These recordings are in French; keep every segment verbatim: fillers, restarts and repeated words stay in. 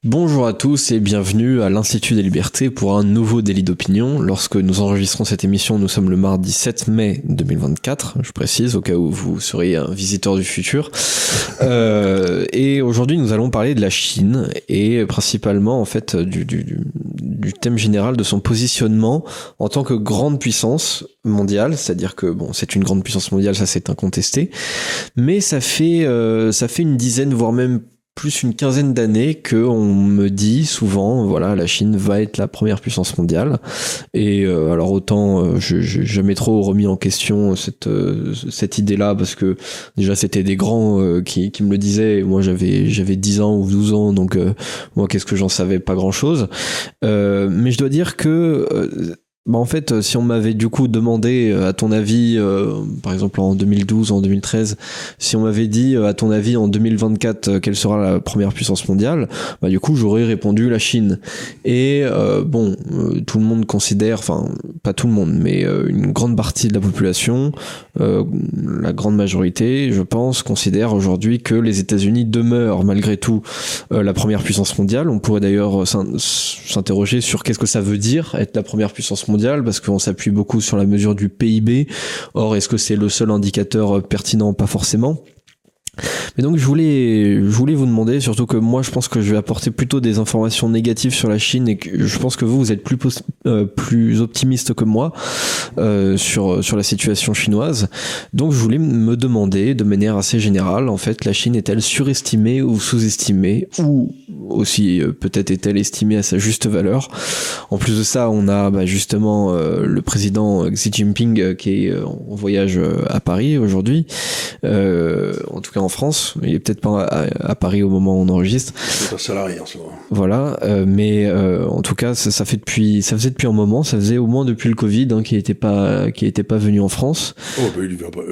Bonjour à tous et bienvenue à l'Institut des Libertés pour un nouveau délit d'opinion. Lorsque nous enregistrons cette émission, nous sommes le mardi sept mai deux mille vingt-quatre, je précise, au cas où vous seriez un visiteur du futur. Euh, et aujourd'hui, nous allons parler de la Chine et principalement, en fait, du, du, du thème général de son positionnement en tant que grande puissance mondiale. C'est-à-dire que, bon, c'est une grande puissance mondiale, ça c'est incontesté. Mais ça fait, euh, ça fait une dizaine, voire même plus une quinzaine d'années que on me dit souvent, voilà, la Chine va être la première puissance mondiale. Et euh, alors autant, euh, je j'ai jamais trop remis en question cette euh, cette idée-là parce que déjà c'était des grands euh, qui qui me le disaient. Et moi j'avais j'avais dix ans ou douze ans, donc euh, moi qu'est-ce que j'en savais, pas grand-chose. Euh, mais je dois dire que euh, Bah en fait, si on m'avait du coup demandé, à ton avis, euh, par exemple en deux mille douze, en deux mille treize, si on m'avait dit, à ton avis, en deux mille vingt-quatre, quelle sera la première puissance mondiale, bah du coup j'aurais répondu la Chine. Et euh, bon, euh, tout le monde considère, enfin pas tout le monde, mais euh, une grande partie de la population, euh, la grande majorité, je pense, considère aujourd'hui que les États-Unis demeurent malgré tout euh, la première puissance mondiale. On pourrait d'ailleurs s'interroger sur qu'est-ce que ça veut dire être la première puissance mondiale. mondiale parce qu'on s'appuie beaucoup sur la mesure du P I B. Or, est-ce que c'est le seul indicateur pertinent? Pas forcément. Mais donc je voulais je voulais vous demander, surtout que moi je pense que je vais apporter plutôt des informations négatives sur la Chine et que je pense que vous vous êtes plus euh, plus optimiste que moi euh, sur sur la situation chinoise. Donc je voulais me demander de manière assez générale, en fait, la Chine est-elle surestimée ou sous-estimée, ou aussi euh, peut-être est-elle estimée à sa juste valeur? En plus de ça, on a bah, justement euh, le président Xi Jinping euh, qui est euh, en voyage euh, à Paris aujourd'hui, euh, en tout cas en France. Il est peut-être pas à, à Paris au moment où on enregistre. C'est un salarié en ce moment. Voilà, euh, mais euh, en tout cas, ça, ça fait depuis, ça faisait depuis un moment, ça faisait au moins depuis le Covid, hein, qu'il était pas, qu'il était pas venu en France. Oh, bah il vient pas.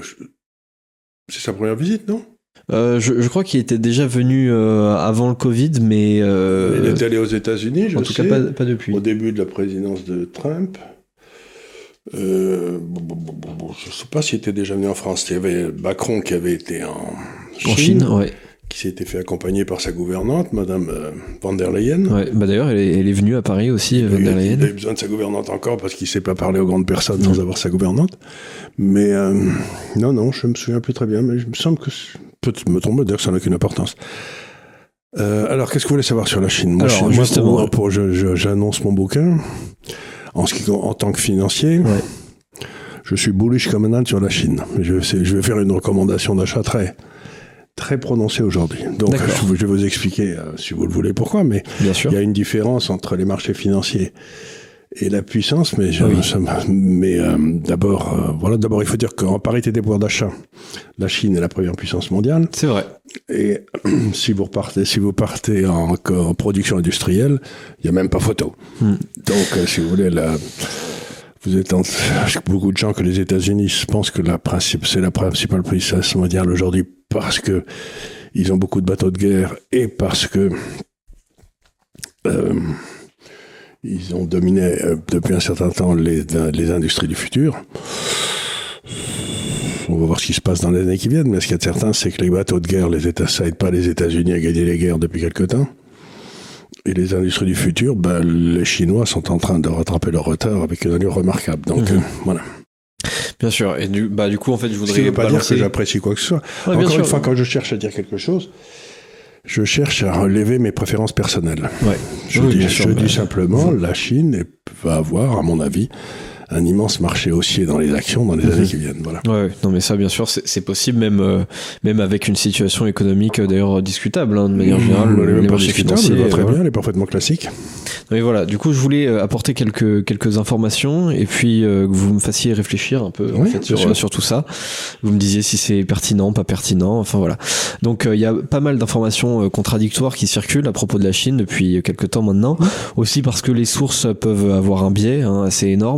C'est sa première visite, non? Euh, je, je crois qu'il était déjà venu euh, avant le Covid, mais euh, il est allé aux États-Unis, je en tout sais, cas pas, pas depuis. Au début de la présidence de Trump. Euh, bon, bon, bon, bon, je ne sais pas s'il était déjà venu en France. Il y avait Macron qui avait été en Chine, en Chine, ouais. Qui s'était fait accompagner par sa gouvernante, Madame euh, van der Leyen. Ouais, bah d'ailleurs, elle est, elle est venue à Paris aussi, van der Leyen. Il a eu besoin de sa gouvernante encore parce qu'il ne sait pas parler aux grandes personnes mmh. sans avoir sa gouvernante. Mais euh, non, non, je me souviens plus très bien, mais je me semble que peut-être me trompe, d'ailleurs, ça n'a aucune importance. Euh, alors, qu'est-ce que vous voulez savoir sur la Chine? Moi, alors, je, justement, moi, pour, pour, je, je, j'annonce mon bouquin. En, ce qui, en tant que financier, ouais. je suis bullish comme un âne sur la Chine. Je, je vais faire une recommandation d'achat très, très prononcée aujourd'hui. Donc, je, je vais vous expliquer, euh, si vous le voulez, pourquoi. Mais bien sûr. Il y a une différence entre les marchés financiers et la puissance. Mais, je, oui. ça, mais euh, d'abord, euh, voilà, d'abord, il faut dire qu'en parité des pouvoirs d'achat, la Chine est la première puissance mondiale. C'est vrai. Et si vous partez, si vous partez en, en production industrielle, il n'y a même pas photo. Hmm. Donc, euh, si vous voulez, la, vous êtes en, beaucoup de gens que les États-Unis pensent que la principe, c'est la principale puissance mondiale aujourd'hui parce que ils ont beaucoup de bateaux de guerre et parce que euh, ils ont dominé euh, depuis un certain temps les, les industries du futur. On va voir ce qui se passe dans les années qui viennent, mais ce qu'il y a de certain, c'est que les bateaux de guerre, les États, ça aide pas les États-Unis à gagner les guerres depuis quelque temps. Et les industries du futur, ben, les Chinois sont en train de rattraper leur retard avec une allure remarquable. Donc, mmh. euh, voilà. Bien sûr. Et du, bah, du coup, en fait, je voudrais. Ce qui ne veut pas balancer... dire que j'apprécie quoi que ce soit. Ouais, Encore sûr, une fois, ouais. quand je cherche à dire quelque chose, je cherche à relever mes préférences personnelles. Ouais. Je oui, dis, je sûr, dis bah... simplement, la Chine va avoir, à mon avis, un immense marché haussier dans les actions dans les mmh. années qui viennent. Voilà. Ouais, non mais ça bien sûr c'est, c'est possible même euh, même avec une situation économique euh, d'ailleurs discutable hein, de manière générale. Mmh, les marchés financiers, elle va très euh, bien, elle est parfaitement classique. Mais voilà, du coup je voulais euh, apporter quelques quelques informations et puis euh, que vous me fassiez réfléchir un peu oui, en fait sur, sur tout ça. Vous me disiez si c'est pertinent, pas pertinent. Enfin voilà. Donc il euh, y a pas mal d'informations euh, contradictoires qui circulent à propos de la Chine depuis quelques temps maintenant. Mmh. Aussi parce que les sources peuvent avoir un biais hein, assez énorme. Euh,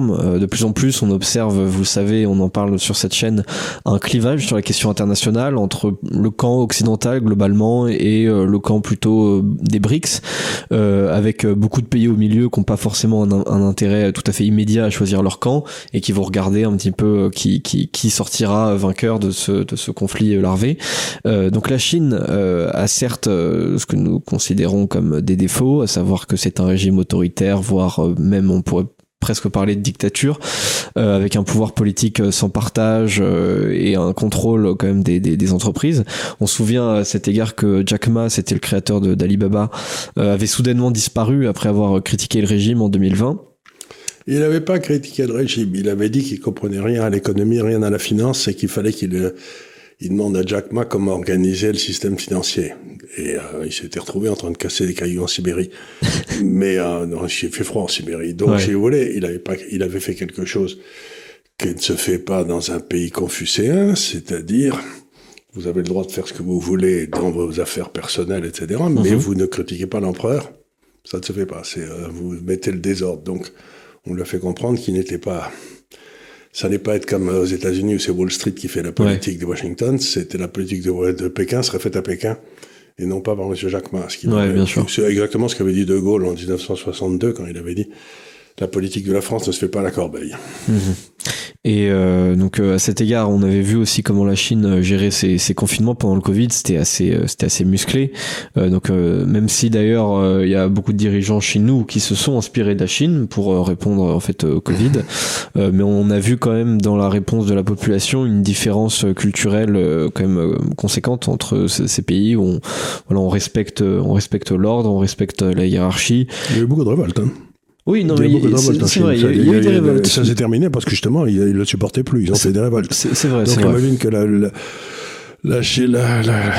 de plus en plus, on observe, vous le savez, on en parle sur cette chaîne, un clivage sur la question internationale entre le camp occidental globalement et euh, le camp plutôt euh, des BRICS, euh, avec beaucoup de pays au milieu qui n'ont pas forcément un, un intérêt tout à fait immédiat à choisir leur camp et qui vont regarder un petit peu qui, qui, qui sortira vainqueur de ce, de ce conflit larvé. Euh, donc la Chine euh, a certes euh, ce que nous considérons comme des défauts, à savoir que c'est un régime autoritaire, voire euh, même on pourrait presque parler de dictature, euh, avec un pouvoir politique sans partage euh, et un contrôle quand même des, des, des entreprises. On se souvient à cet égard que Jack Ma, c'était le créateur de, d'Alibaba, euh, avait soudainement disparu après avoir critiqué le régime en deux mille vingt. Il n'avait pas critiqué le régime, il avait dit qu'il comprenait rien à l'économie, rien à la finance, et qu'il fallait qu'il euh, il demande à Jack Ma comment organiser le système financier. Et euh, il s'était retrouvé en train de casser des cailloux en Sibérie. Mais euh, non, il fait froid en Sibérie. Donc, ouais. Si vous voulez, il avait pas, il avait fait quelque chose qui ne se fait pas dans un pays confucéen, c'est-à-dire, vous avez le droit de faire ce que vous voulez dans vos affaires personnelles, et cetera, mm-hmm. mais vous ne critiquez pas l'empereur. Ça ne se fait pas. C'est, euh, vous mettez le désordre. Donc, on lui a fait comprendre qu'il n'était pas... Ça n'est pas être comme aux États-Unis où c'est Wall Street qui fait la politique ouais. de Washington. C'était la politique de, de Pékin, serait faite à Pékin, et non pas par M. Jack Ma. Ce qui ouais, avait, bien sûr. C'est exactement ce qu'avait dit De Gaulle en dix-neuf cent soixante-deux, quand il avait dit « La politique de la France ne se fait pas à la corbeille mmh. ». Et euh, donc euh, à cet égard, on avait vu aussi comment la Chine gérait ses, ses confinements pendant le Covid. C'était assez, euh, c'était assez musclé. Euh, donc euh, même si d'ailleurs il euh, y a beaucoup de dirigeants chez nous qui se sont inspirés de la Chine pour euh, répondre en fait au Covid, euh, mais on a vu quand même dans la réponse de la population une différence culturelle euh, quand même euh, conséquente entre ces, ces pays où on, voilà, on respecte, on respecte l'ordre, on respecte la hiérarchie. Il y a eu beaucoup de révoltes. Hein. Oui, non, mais il y a, c'est, c'est vrai, il y a, il y a eu des révoltes. Ça s'est terminé parce que justement, ils ne le supportaient plus, ils ont c'est, fait des révoltes. C'est, c'est vrai, donc c'est imagine vrai. que la, la, la, la, la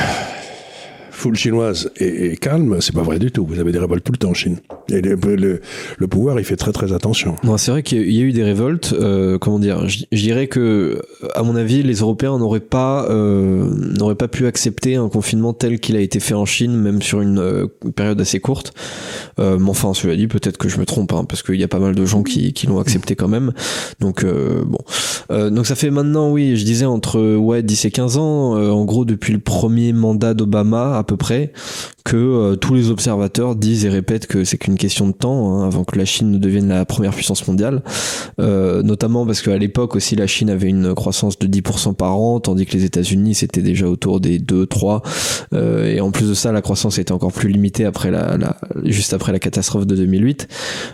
foule chinoise est, est calme, c'est pas vrai du tout. Vous avez des révoltes tout le temps en Chine. Et le, le, le pouvoir, il fait très très attention. Non, c'est vrai qu'il y a eu des révoltes. Euh, comment dire, je, je dirais que, à mon avis, les Européens n'auraient pas euh, n'auraient pas pu accepter un confinement tel qu'il a été fait en Chine, même sur une euh, période assez courte. Euh, mais enfin, cela dit, peut-être que je me trompe, hein, parce qu'il y a pas mal de gens qui, qui l'ont accepté quand même. Donc euh, bon, euh, donc ça fait maintenant, oui, je disais entre ouais dix et quinze ans, euh, en gros depuis le premier mandat d'Obama à peu près, que euh, tous les observateurs disent et répètent que c'est qu'une question de temps hein, avant que la Chine ne devienne la première puissance mondiale, euh, notamment parce qu'à l'époque aussi la Chine avait une croissance de dix pour cent par an, tandis que les États-Unis c'était déjà autour des deux trois, euh, et en plus de ça la croissance était encore plus limitée après la, la juste après la catastrophe de deux mille huit.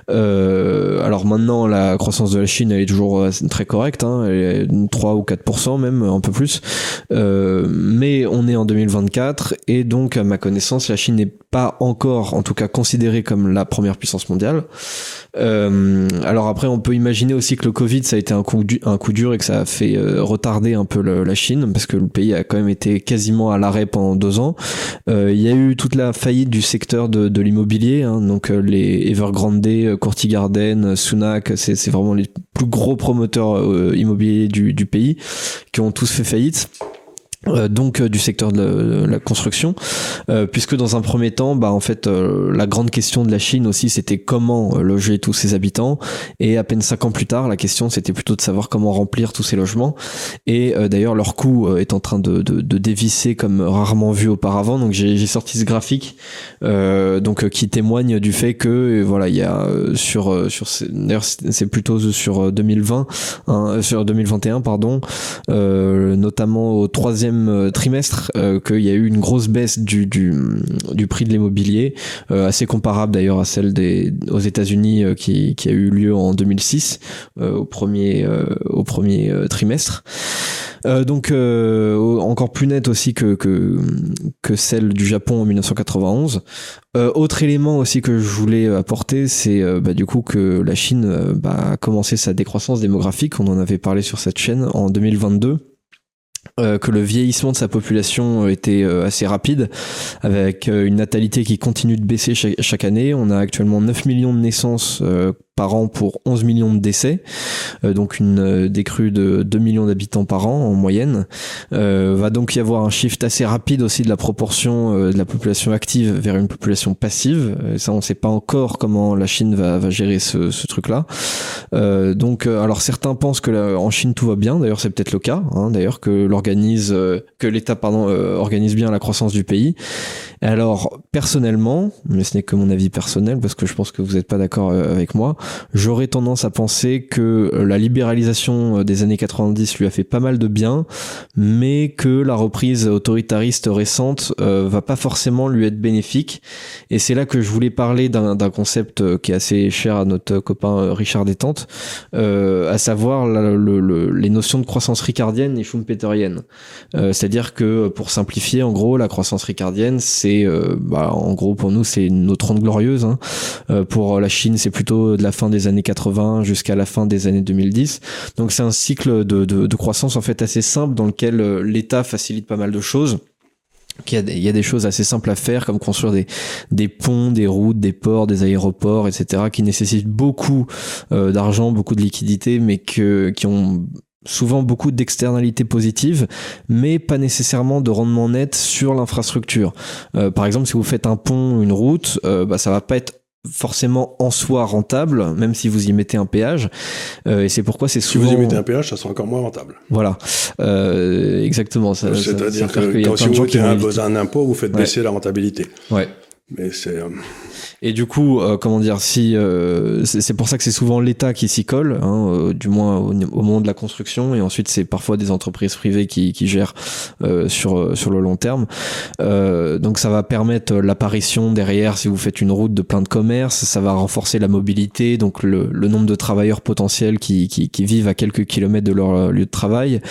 Euh, alors maintenant la croissance de la Chine elle est toujours très correcte, hein, elle est trois ou quatre pour cent même, un peu plus, euh, mais on est en deux mille vingt-quatre et donc à ma connaissance la Chine n'est pas encore en tout cas considérée comme la première puissance mondiale. Euh, alors après on peut imaginer aussi que le Covid ça a été un coup, du, un coup dur et que ça a fait euh, retarder un peu le, la Chine parce que le pays a quand même été quasiment à l'arrêt pendant deux ans. Euh, il y a eu toute la faillite du secteur de, de l'immobilier, hein, donc euh, les Evergrande, Courty Garden, Sunac, c'est, c'est vraiment les plus gros promoteurs euh, immobiliers du, du pays qui ont tous fait faillite. Euh, donc euh, du secteur de la, de la construction, euh, puisque dans un premier temps, bah en fait, euh, la grande question de la Chine aussi, c'était comment euh, loger tous ses habitants. Et à peine cinq ans plus tard, la question c'était plutôt de savoir comment remplir tous ces logements. Et euh, d'ailleurs, leur coût euh, est en train de, de, de dévisser comme rarement vu auparavant. Donc j'ai, j'ai sorti ce graphique, euh, donc euh, qui témoigne du fait que euh, voilà, il y a euh, sur euh, sur d'ailleurs c'est plutôt sur deux mille vingt, hein, sur deux mille vingt et un pardon, euh, notamment au troisième trimestre euh, qu'il y a eu une grosse baisse du du, du prix de l'immobilier, euh, assez comparable d'ailleurs à celle des aux États-Unis euh, qui qui a eu lieu en deux mille six euh, au premier euh, au premier euh, trimestre. Euh, donc euh, encore plus nette aussi que que que celle du Japon en dix-neuf cent quatre-vingt-onze. Euh, autre élément aussi que je voulais apporter, c'est euh, bah, du coup que la Chine euh, bah, a commencé sa décroissance démographique. On en avait parlé sur cette chaîne en deux mille vingt-deux. Euh, que le vieillissement de sa population était euh, assez rapide, avec euh, une natalité qui continue de baisser chaque, chaque année. On a actuellement neuf millions de naissances euh, par an pour onze millions de décès, euh, donc une euh, décrue de deux millions d'habitants par an en moyenne. Euh, va donc y avoir un shift assez rapide aussi de la proportion euh, de la population active vers une population passive. Euh, ça, on ne sait pas encore comment la Chine va, va gérer ce, ce truc-là. Euh, donc, euh, alors certains pensent que la, en Chine tout va bien. D'ailleurs, c'est peut-être le cas. Hein, d'ailleurs, que l'organise, euh, que l'État, pardon, euh, organise bien la croissance du pays. Alors, personnellement, mais ce n'est que mon avis personnel, parce que je pense que vous n'êtes pas d'accord avec moi, j'aurais tendance à penser que la libéralisation des années quatre-vingt-dix lui a fait pas mal de bien, mais que la reprise autoritariste récente euh, va pas forcément lui être bénéfique. Et c'est là que je voulais parler d'un, d'un concept qui est assez cher à notre copain Richard Détente, euh, à savoir la, le, le, les notions de croissance ricardienne et schumpeterienne. Euh, c'est-à-dire que, pour simplifier, en gros, la croissance ricardienne, c'est Euh, bah, en gros pour nous c'est nos trente glorieuses, hein. Euh, pour la Chine c'est plutôt de la fin des années quatre-vingts jusqu'à la fin des années deux mille dix, donc c'est un cycle de, de, de croissance en fait assez simple dans lequel euh, l'État facilite pas mal de choses. Il y, a des, il y a des choses assez simples à faire comme construire des, des ponts, des routes, des ports, des aéroports, et cetera qui nécessitent beaucoup euh, d'argent, beaucoup de liquidités, mais que, qui ont souvent beaucoup d'externalités positives, mais pas nécessairement de rendement net sur l'infrastructure. Euh, par exemple, si vous faites un pont, une route, euh, bah, ça va pas être forcément en soi rentable, même si vous y mettez un péage. Euh, et c'est pourquoi c'est souvent... Si vous y mettez un péage, ça sera encore moins rentable. Voilà. Euh, exactement. Ça, C'est-à-dire ça, ça que quand si vous mettez un, un impôt, vous faites baisser ouais. la rentabilité. Ouais. Mais c'est... Euh... Et du coup, euh, comment dire, si euh, c'est, c'est pour ça que c'est souvent l'État qui s'y colle, hein, euh, du moins au, au moment de la construction, et ensuite c'est parfois des entreprises privées qui, qui gèrent euh, sur sur le long terme. Euh, donc ça va permettre l'apparition derrière, si vous faites une route, de plein de commerces, ça va renforcer la mobilité, donc le, le nombre de travailleurs potentiels qui, qui qui vivent à quelques kilomètres de leur lieu de travail.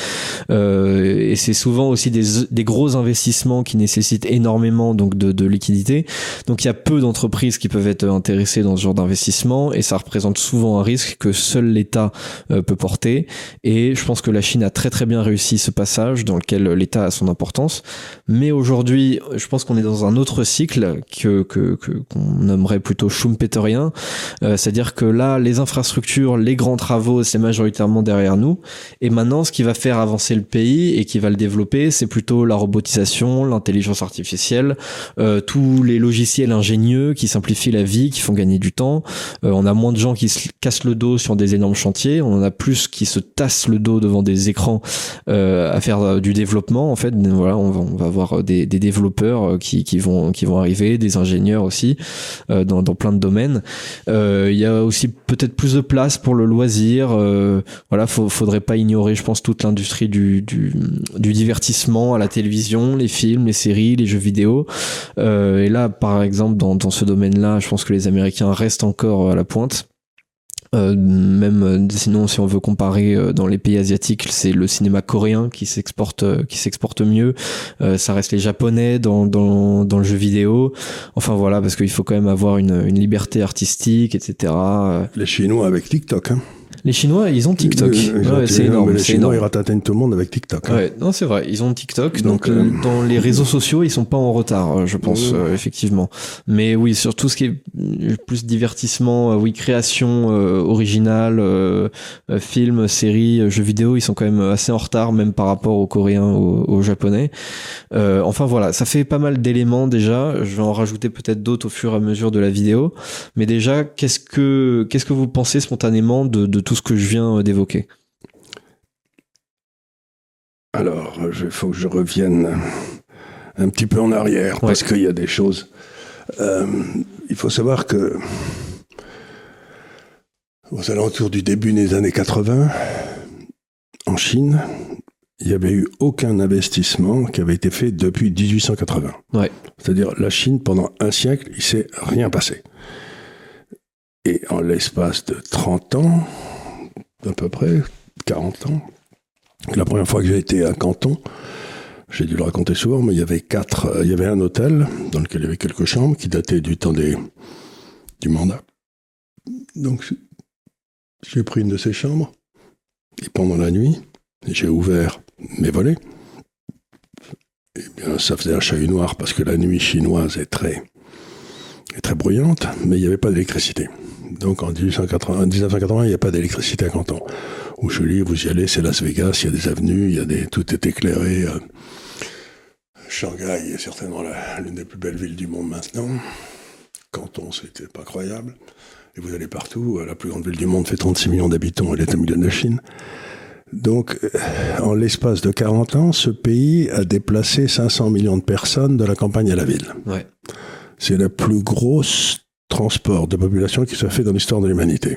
Euh, et c'est souvent aussi des des gros investissements qui nécessitent énormément donc de de liquidité. Donc il y a peu d'entreprises qui peuvent être intéressés dans ce genre d'investissement, et ça représente souvent un risque que seul l'État euh, peut porter. Et je pense que la Chine a très très bien réussi ce passage dans lequel l'État a son importance. Mais aujourd'hui, je pense qu'on est dans un autre cycle que, que, que qu'on nommerait plutôt schumpeterien, euh, c'est-à-dire que là, les infrastructures, les grands travaux, c'est majoritairement derrière nous. Et maintenant, ce qui va faire avancer le pays et qui va le développer, c'est plutôt la robotisation, l'intelligence artificielle, euh, tous les logiciels ingénieux qui simplifient la vie, qui font gagner du temps. Euh, on a moins de gens qui se cassent le dos sur des énormes chantiers, on en a plus qui se tassent le dos devant des écrans euh, à faire euh, du développement. En fait, voilà, on va, on va avoir des, des développeurs qui, qui vont qui vont arriver, des ingénieurs aussi euh, dans, dans plein de domaines. Euh, il y a aussi peut-être plus de place pour le loisir. Euh, voilà, faut, faudrait pas ignorer, je pense, toute l'industrie du, du du divertissement à la télévision, les films, les séries, les jeux vidéo. Euh, et là, par exemple, dans dans ce domaine là, je pense que les Américains restent encore à la pointe. Euh, même euh, sinon, si on veut comparer euh, dans les pays asiatiques, c'est le cinéma coréen qui s'exporte, euh, qui s'exporte mieux. Euh, ça reste les Japonais dans dans dans le jeu vidéo. Enfin voilà, parce qu'il faut quand même avoir une une liberté artistique, et cetera. Les Chinois avec TikTok, hein. Les Chinois, ils ont TikTok. Ils ont, ouais, c'est énorme. Les c'est Chinois, énorme. ils ratatagnent tout le monde avec TikTok. Hein. Ouais, non, c'est vrai. Ils ont TikTok. Donc, donc euh... dans les réseaux sociaux, ils sont pas en retard, je pense, mmh. euh, effectivement. Mais oui, sur tout ce qui est plus divertissement, euh, oui, création euh, originale, euh, euh, films, séries, jeux vidéo, ils sont quand même assez en retard, même par rapport aux Coréens, aux, aux Japonais. Euh, enfin voilà, ça fait pas mal d'éléments déjà. Je vais en rajouter peut-être d'autres au fur et à mesure de la vidéo. Mais déjà, qu'est-ce que qu'est-ce que vous pensez spontanément de, de tout ce que je viens d'évoquer? Alors, il faut que je revienne un petit peu en arrière, ouais. Parce qu'il y a des choses... Euh, il faut savoir que aux alentours du début des années quatre-vingts, en Chine, il n'y avait eu aucun investissement qui avait été fait depuis dix-huit cent quatre-vingts. Ouais. C'est-à-dire, la Chine, pendant un siècle, il ne s'est rien passé. Et en l'espace de trente ans, à peu près, quarante ans, la première fois que j'ai été à Canton, j'ai dû le raconter souvent, mais il y avait quatre, euh, il y avait un hôtel dans lequel il y avait quelques chambres qui dataient du temps des, du mandat. Donc, j'ai pris une de ces chambres, et pendant la nuit, j'ai ouvert mes volets. Eh bien, ça faisait un chahut noir parce que la nuit chinoise est très, est très bruyante, mais il n'y avait pas d'électricité. Donc en dix-neuf cent quatre-vingts, dix-neuf cent quatre-vingts, il n'y a pas d'électricité à Canton. Où je lis, vous y allez, c'est Las Vegas, il y a des avenues, il y a des, tout est éclairé. Euh, Shanghai est certainement la, l'une des plus belles villes du monde maintenant. Canton, c'était pas croyable. Et vous allez partout, la plus grande ville du monde fait trente-six millions d'habitants, elle est au milieu de la Chine. Donc, en l'espace de quarante ans, ce pays a déplacé cinq cents millions de personnes de la campagne à la ville. Ouais. C'est le plus gros transport de population qui soit fait dans l'histoire de l'humanité.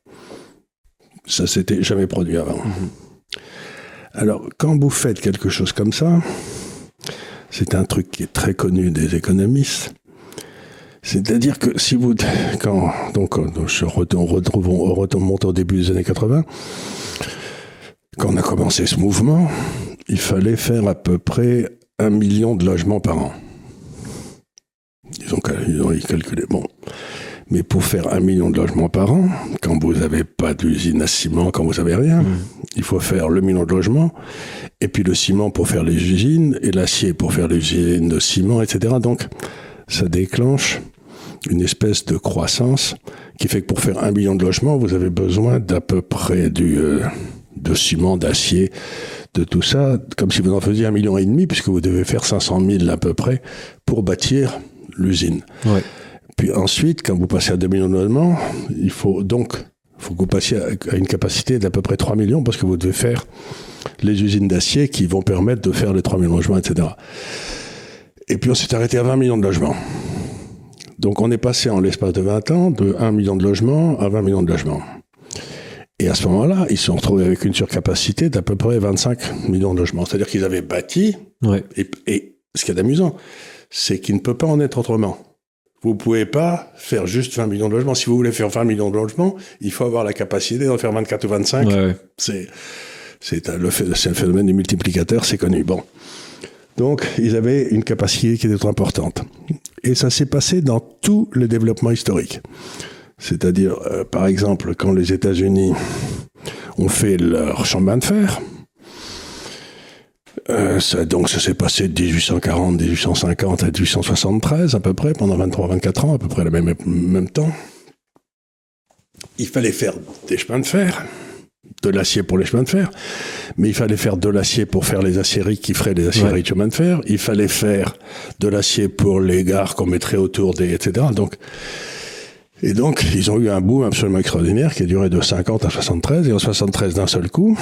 Ça s'était jamais produit avant. Mmh. Alors, quand vous faites quelque chose comme ça, c'est un truc qui est très connu des économistes. C'est-à-dire que si vous... Quand, donc, je retourne, on remonte au début des années quatre-vingts, quand on a commencé ce mouvement, il fallait faire à peu près un million de logements par an. Ils ont, ils ont calculé. Bon. Mais pour faire un million de logements par an, quand vous n'avez pas d'usine à ciment, quand vous n'avez rien, mmh. il faut faire le million de logements, et puis le ciment pour faire les usines, et l'acier pour faire les usines de ciment, et cetera. Donc, ça déclenche une espèce de croissance qui fait que pour faire un million de logements, vous avez besoin d'à peu près du, euh, de ciment, d'acier, de tout ça, comme si vous en faisiez un million et demi, puisque vous devez faire cinq cent mille à peu près pour bâtir l'usine. Ouais. Puis ensuite, quand vous passez à deux millions de logements, il faut donc faut que vous passiez à une capacité d'à peu près trois millions, parce que vous devez faire les usines d'acier qui vont permettre de faire les trois millions de logements, et cetera. Et puis on s'est arrêté à vingt millions de logements. Donc on est passé en l'espace de vingt ans de un million de logements à vingt millions de logements. Et à ce moment-là, ils se sont retrouvés avec une surcapacité d'à peu près vingt-cinq millions de logements. C'est-à-dire qu'ils avaient bâti, ouais. et, et ce qui est amusant, c'est qu'il ne peut pas en être autrement. Vous ne pouvez pas faire juste vingt millions de logements. Si vous voulez faire vingt millions de logements, il faut avoir la capacité d'en faire vingt-quatre ou vingt-cinq. Ouais. C'est, c'est, un, le, c'est un phénomène du multiplicateur, c'est connu. Bon. Donc, ils avaient une capacité qui était trop importante. Et ça s'est passé dans tous les développements historiques. C'est-à-dire, euh, par exemple, quand les États-Unis ont fait leur chemin de fer, Euh, ça, donc ça s'est passé de dix-huit cent quarante, dix-huit cent cinquante à dix-huit cent soixante-treize à peu près, pendant vingt-trois vingt-quatre ans, à peu près le même, même temps. Il fallait faire des chemins de fer, de l'acier pour les chemins de fer, mais il fallait faire de l'acier pour faire les aciéries qui feraient les aciéries ouais. de chemin de fer, il fallait faire de l'acier pour les gares qu'on mettrait autour des... et cetera. Donc, et donc, ils ont eu un boom absolument extraordinaire qui a duré de cinquante à soixante-treize, et en soixante-treize, d'un seul coup...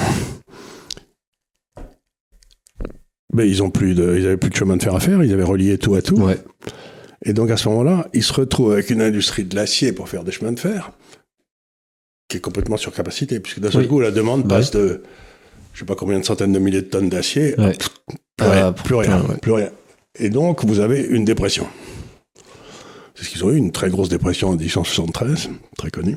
Ben, ils ont plus de, ils avaient plus de chemin de fer à faire, ils avaient relié tout à tout. Ouais. Et donc, à ce moment-là, ils se retrouvent avec une industrie de l'acier pour faire des chemins de fer, qui est complètement surcapacité, puisque d'un seul oui. coup, la demande ouais. passe de, je sais pas combien de centaines de milliers de tonnes d'acier, ouais. pff, plus, ah, rien, plus rien, ouais. plus rien. Et donc, vous avez une dépression. C'est ce qu'ils ont eu, une très grosse dépression en dix-huit cent soixante-treize, très connue.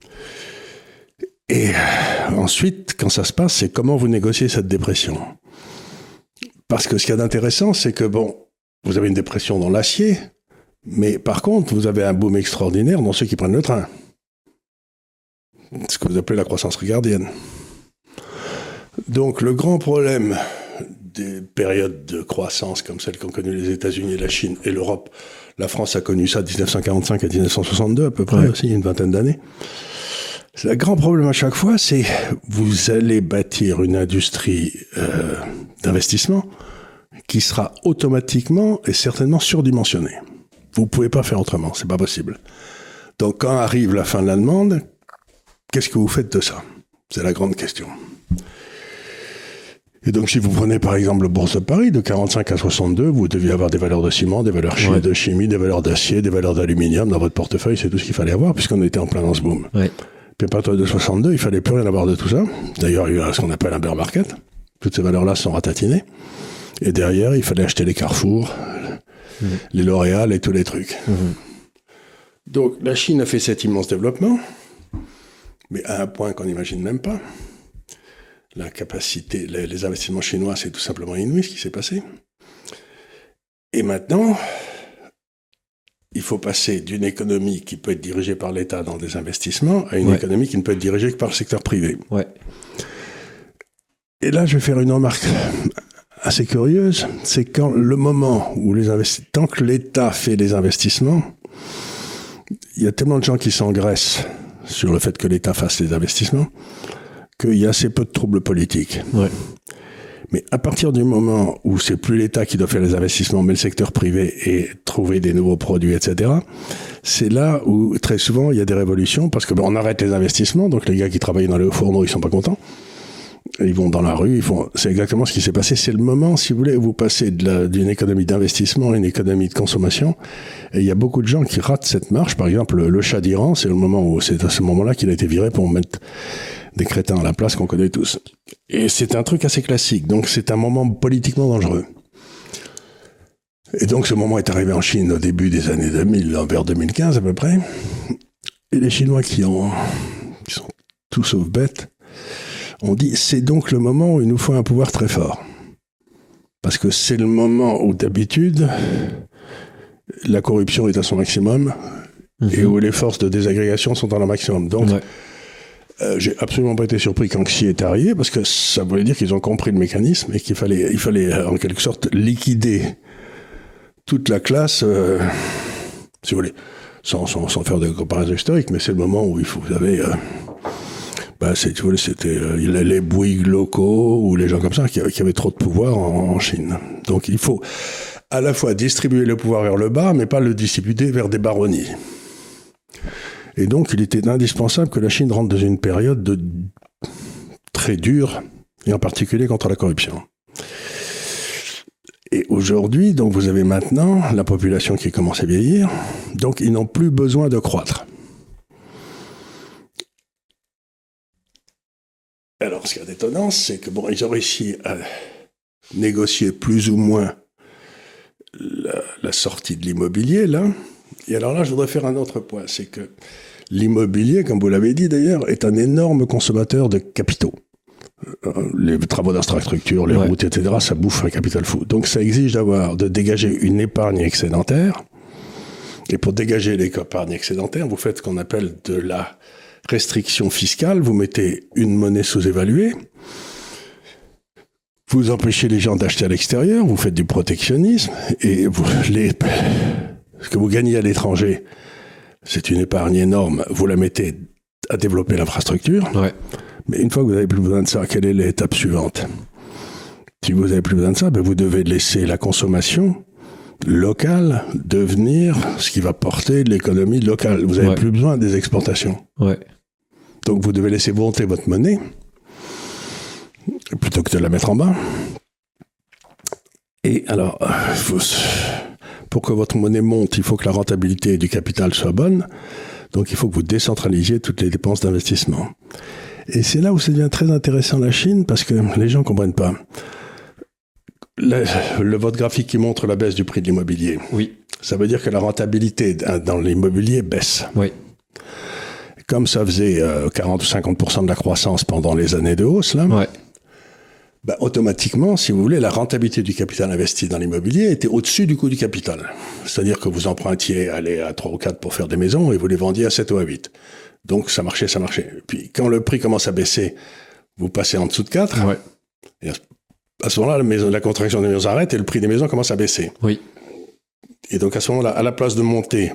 Et ensuite, quand ça se passe, c'est comment vous négociez cette dépression. Parce que ce qu'il y a d'intéressant, c'est que, bon, vous avez une dépression dans l'acier, mais par contre, vous avez un boom extraordinaire dans ceux qui prennent le train. Ce que vous appelez la croissance ricardienne. Donc, le grand problème des périodes de croissance comme celles qu'ont connues les États-Unis, la Chine et l'Europe, la France a connu ça de dix-neuf cent quarante-cinq à dix-neuf cent soixante-deux, à peu près, ouais. aussi, une vingtaine d'années. Le grand problème à chaque fois, c'est vous allez bâtir une industrie euh, d'investissement qui sera automatiquement et certainement surdimensionnée. Vous ne pouvez pas faire autrement, c'est pas possible. Donc quand arrive la fin de la demande, qu'est-ce que vous faites de ça ? C'est la grande question. Et donc si vous prenez par exemple le Bourse de Paris, de quarante-cinq à soixante-deux, vous deviez avoir des valeurs de ciment, des valeurs ouais. de chimie, des valeurs d'acier, des valeurs d'aluminium dans votre portefeuille, c'est tout ce qu'il fallait avoir puisqu'on était en plein dans ce boom. Ouais. Puis à partir de soixante-deux, il fallait plus rien avoir de tout ça. D'ailleurs, il y a eu ce qu'on appelle un bear market. Toutes ces valeurs-là sont ratatinées. Et derrière, il fallait acheter les Carrefour, mmh. les L'Oréal et tous les trucs. Mmh. Donc, la Chine a fait cet immense développement, mais à un point qu'on n'imagine même pas. La capacité, les, les investissements chinois, c'est tout simplement inouï ce qui s'est passé. Et maintenant... il faut passer d'une économie qui peut être dirigée par l'État dans des investissements à une ouais. économie qui ne peut être dirigée que par le secteur privé. Ouais. Et là, je vais faire une remarque assez curieuse, c'est quand le moment où les investissements, tant que l'État fait les investissements, il y a tellement de gens qui s'engraissent sur le fait que l'État fasse les investissements, qu'il y a assez peu de troubles politiques. Ouais. Mais à partir du moment où c'est plus l'État qui doit faire les investissements, mais le secteur privé et trouver des nouveaux produits, et cetera, c'est là où très souvent il y a des révolutions parce que ben, on arrête les investissements, donc les gars qui travaillent dans les hauts fourneaux, ils sont pas contents. Ils vont dans la rue, ils font. C'est exactement ce qui s'est passé. C'est le moment, si vous voulez, où vous passez de la, d'une économie d'investissement à une économie de consommation. Et il y a beaucoup de gens qui ratent cette marche. Par exemple, le, le Shah d'Iran, c'est le moment où c'est à ce moment-là qu'il a été viré pour mettre des crétins à la place qu'on connaît tous. Et c'est un truc assez classique. Donc c'est un moment politiquement dangereux. Et donc ce moment est arrivé en Chine au début des années deux mille, vers deux mille quinze à peu près. Et les Chinois qui ont, qui sont tout sauf bêtes, on dit c'est donc le moment où il nous faut un pouvoir très fort. Parce que c'est le moment où d'habitude la corruption est à son maximum mmh. et où les forces de désagrégation sont à leur maximum. Donc ouais. euh, j'ai absolument pas été surpris quand Xi est arrivé parce que ça voulait dire qu'ils ont compris le mécanisme et qu'il fallait, il fallait en quelque sorte liquider toute la classe, euh, si vous voulez, sans, sans, sans faire de comparaison historique, mais c'est le moment où il faut, vous savez... Euh, Bah, c'est, tu vois, c'était euh, les bouygues locaux ou les gens comme ça qui, qui avaient trop de pouvoir en, en Chine. Donc il faut à la fois distribuer le pouvoir vers le bas, mais pas le distribuer vers des baronnies. Et donc il était indispensable que la Chine rentre dans une période de... très dure, et en particulier contre la corruption. Et aujourd'hui, donc vous avez maintenant la population qui commence à vieillir, donc ils n'ont plus besoin de croître. Alors, ce qui est étonnant, c'est que bon, ils ont réussi à négocier plus ou moins la, la sortie de l'immobilier, là. Et alors là, je voudrais faire un autre point, c'est que l'immobilier, comme vous l'avez dit d'ailleurs, est un énorme consommateur de capitaux. Les travaux d'infrastructure, les ouais. routes, et cetera, ça bouffe un capital fou. Donc, ça exige d'avoir, de dégager une épargne excédentaire. Et pour dégager l'épargne excédentaire, vous faites ce qu'on appelle de la restriction fiscale, vous mettez une monnaie sous-évaluée, vous empêchez les gens d'acheter à l'extérieur, vous faites du protectionnisme, et vous, les, ce que vous gagnez à l'étranger, c'est une épargne énorme, vous la mettez à développer l'infrastructure, ouais. mais une fois que vous n'avez plus besoin de ça, quelle est l'étape suivante ? Si vous n'avez plus besoin de ça, ben vous devez laisser la consommation locale devenir ce qui va porter l'économie locale. Vous n'avez ouais. plus besoin des exportations. Ouais. Donc vous devez laisser monter votre monnaie plutôt que de la mettre en bas. Et alors, faut, pour que votre monnaie monte, il faut que la rentabilité du capital soit bonne. Donc il faut que vous décentralisiez toutes les dépenses d'investissement. Et c'est là où ça devient très intéressant la Chine, parce que les gens ne comprennent pas. Le, le vote graphique qui montre la baisse du prix de l'immobilier. Oui. Ça veut dire que la rentabilité dans l'immobilier baisse. Oui. Comme ça faisait euh, quarante ou cinquante pour cent de la croissance pendant les années de hausse, là, ouais. bah, automatiquement, si vous voulez, la rentabilité du capital investi dans l'immobilier était au-dessus du coût du capital. C'est-à-dire que vous empruntiez allez, à trois ou quatre pour faire des maisons et vous les vendiez à sept ou à huit. Donc ça marchait, ça marchait. Puis quand le prix commence à baisser, vous passez en dessous de quatre. Ouais. Et à ce moment-là, la, maison, la contraction des maisons arrête et le prix des maisons commence à baisser. Oui. Et donc, à ce moment-là, à la place de monter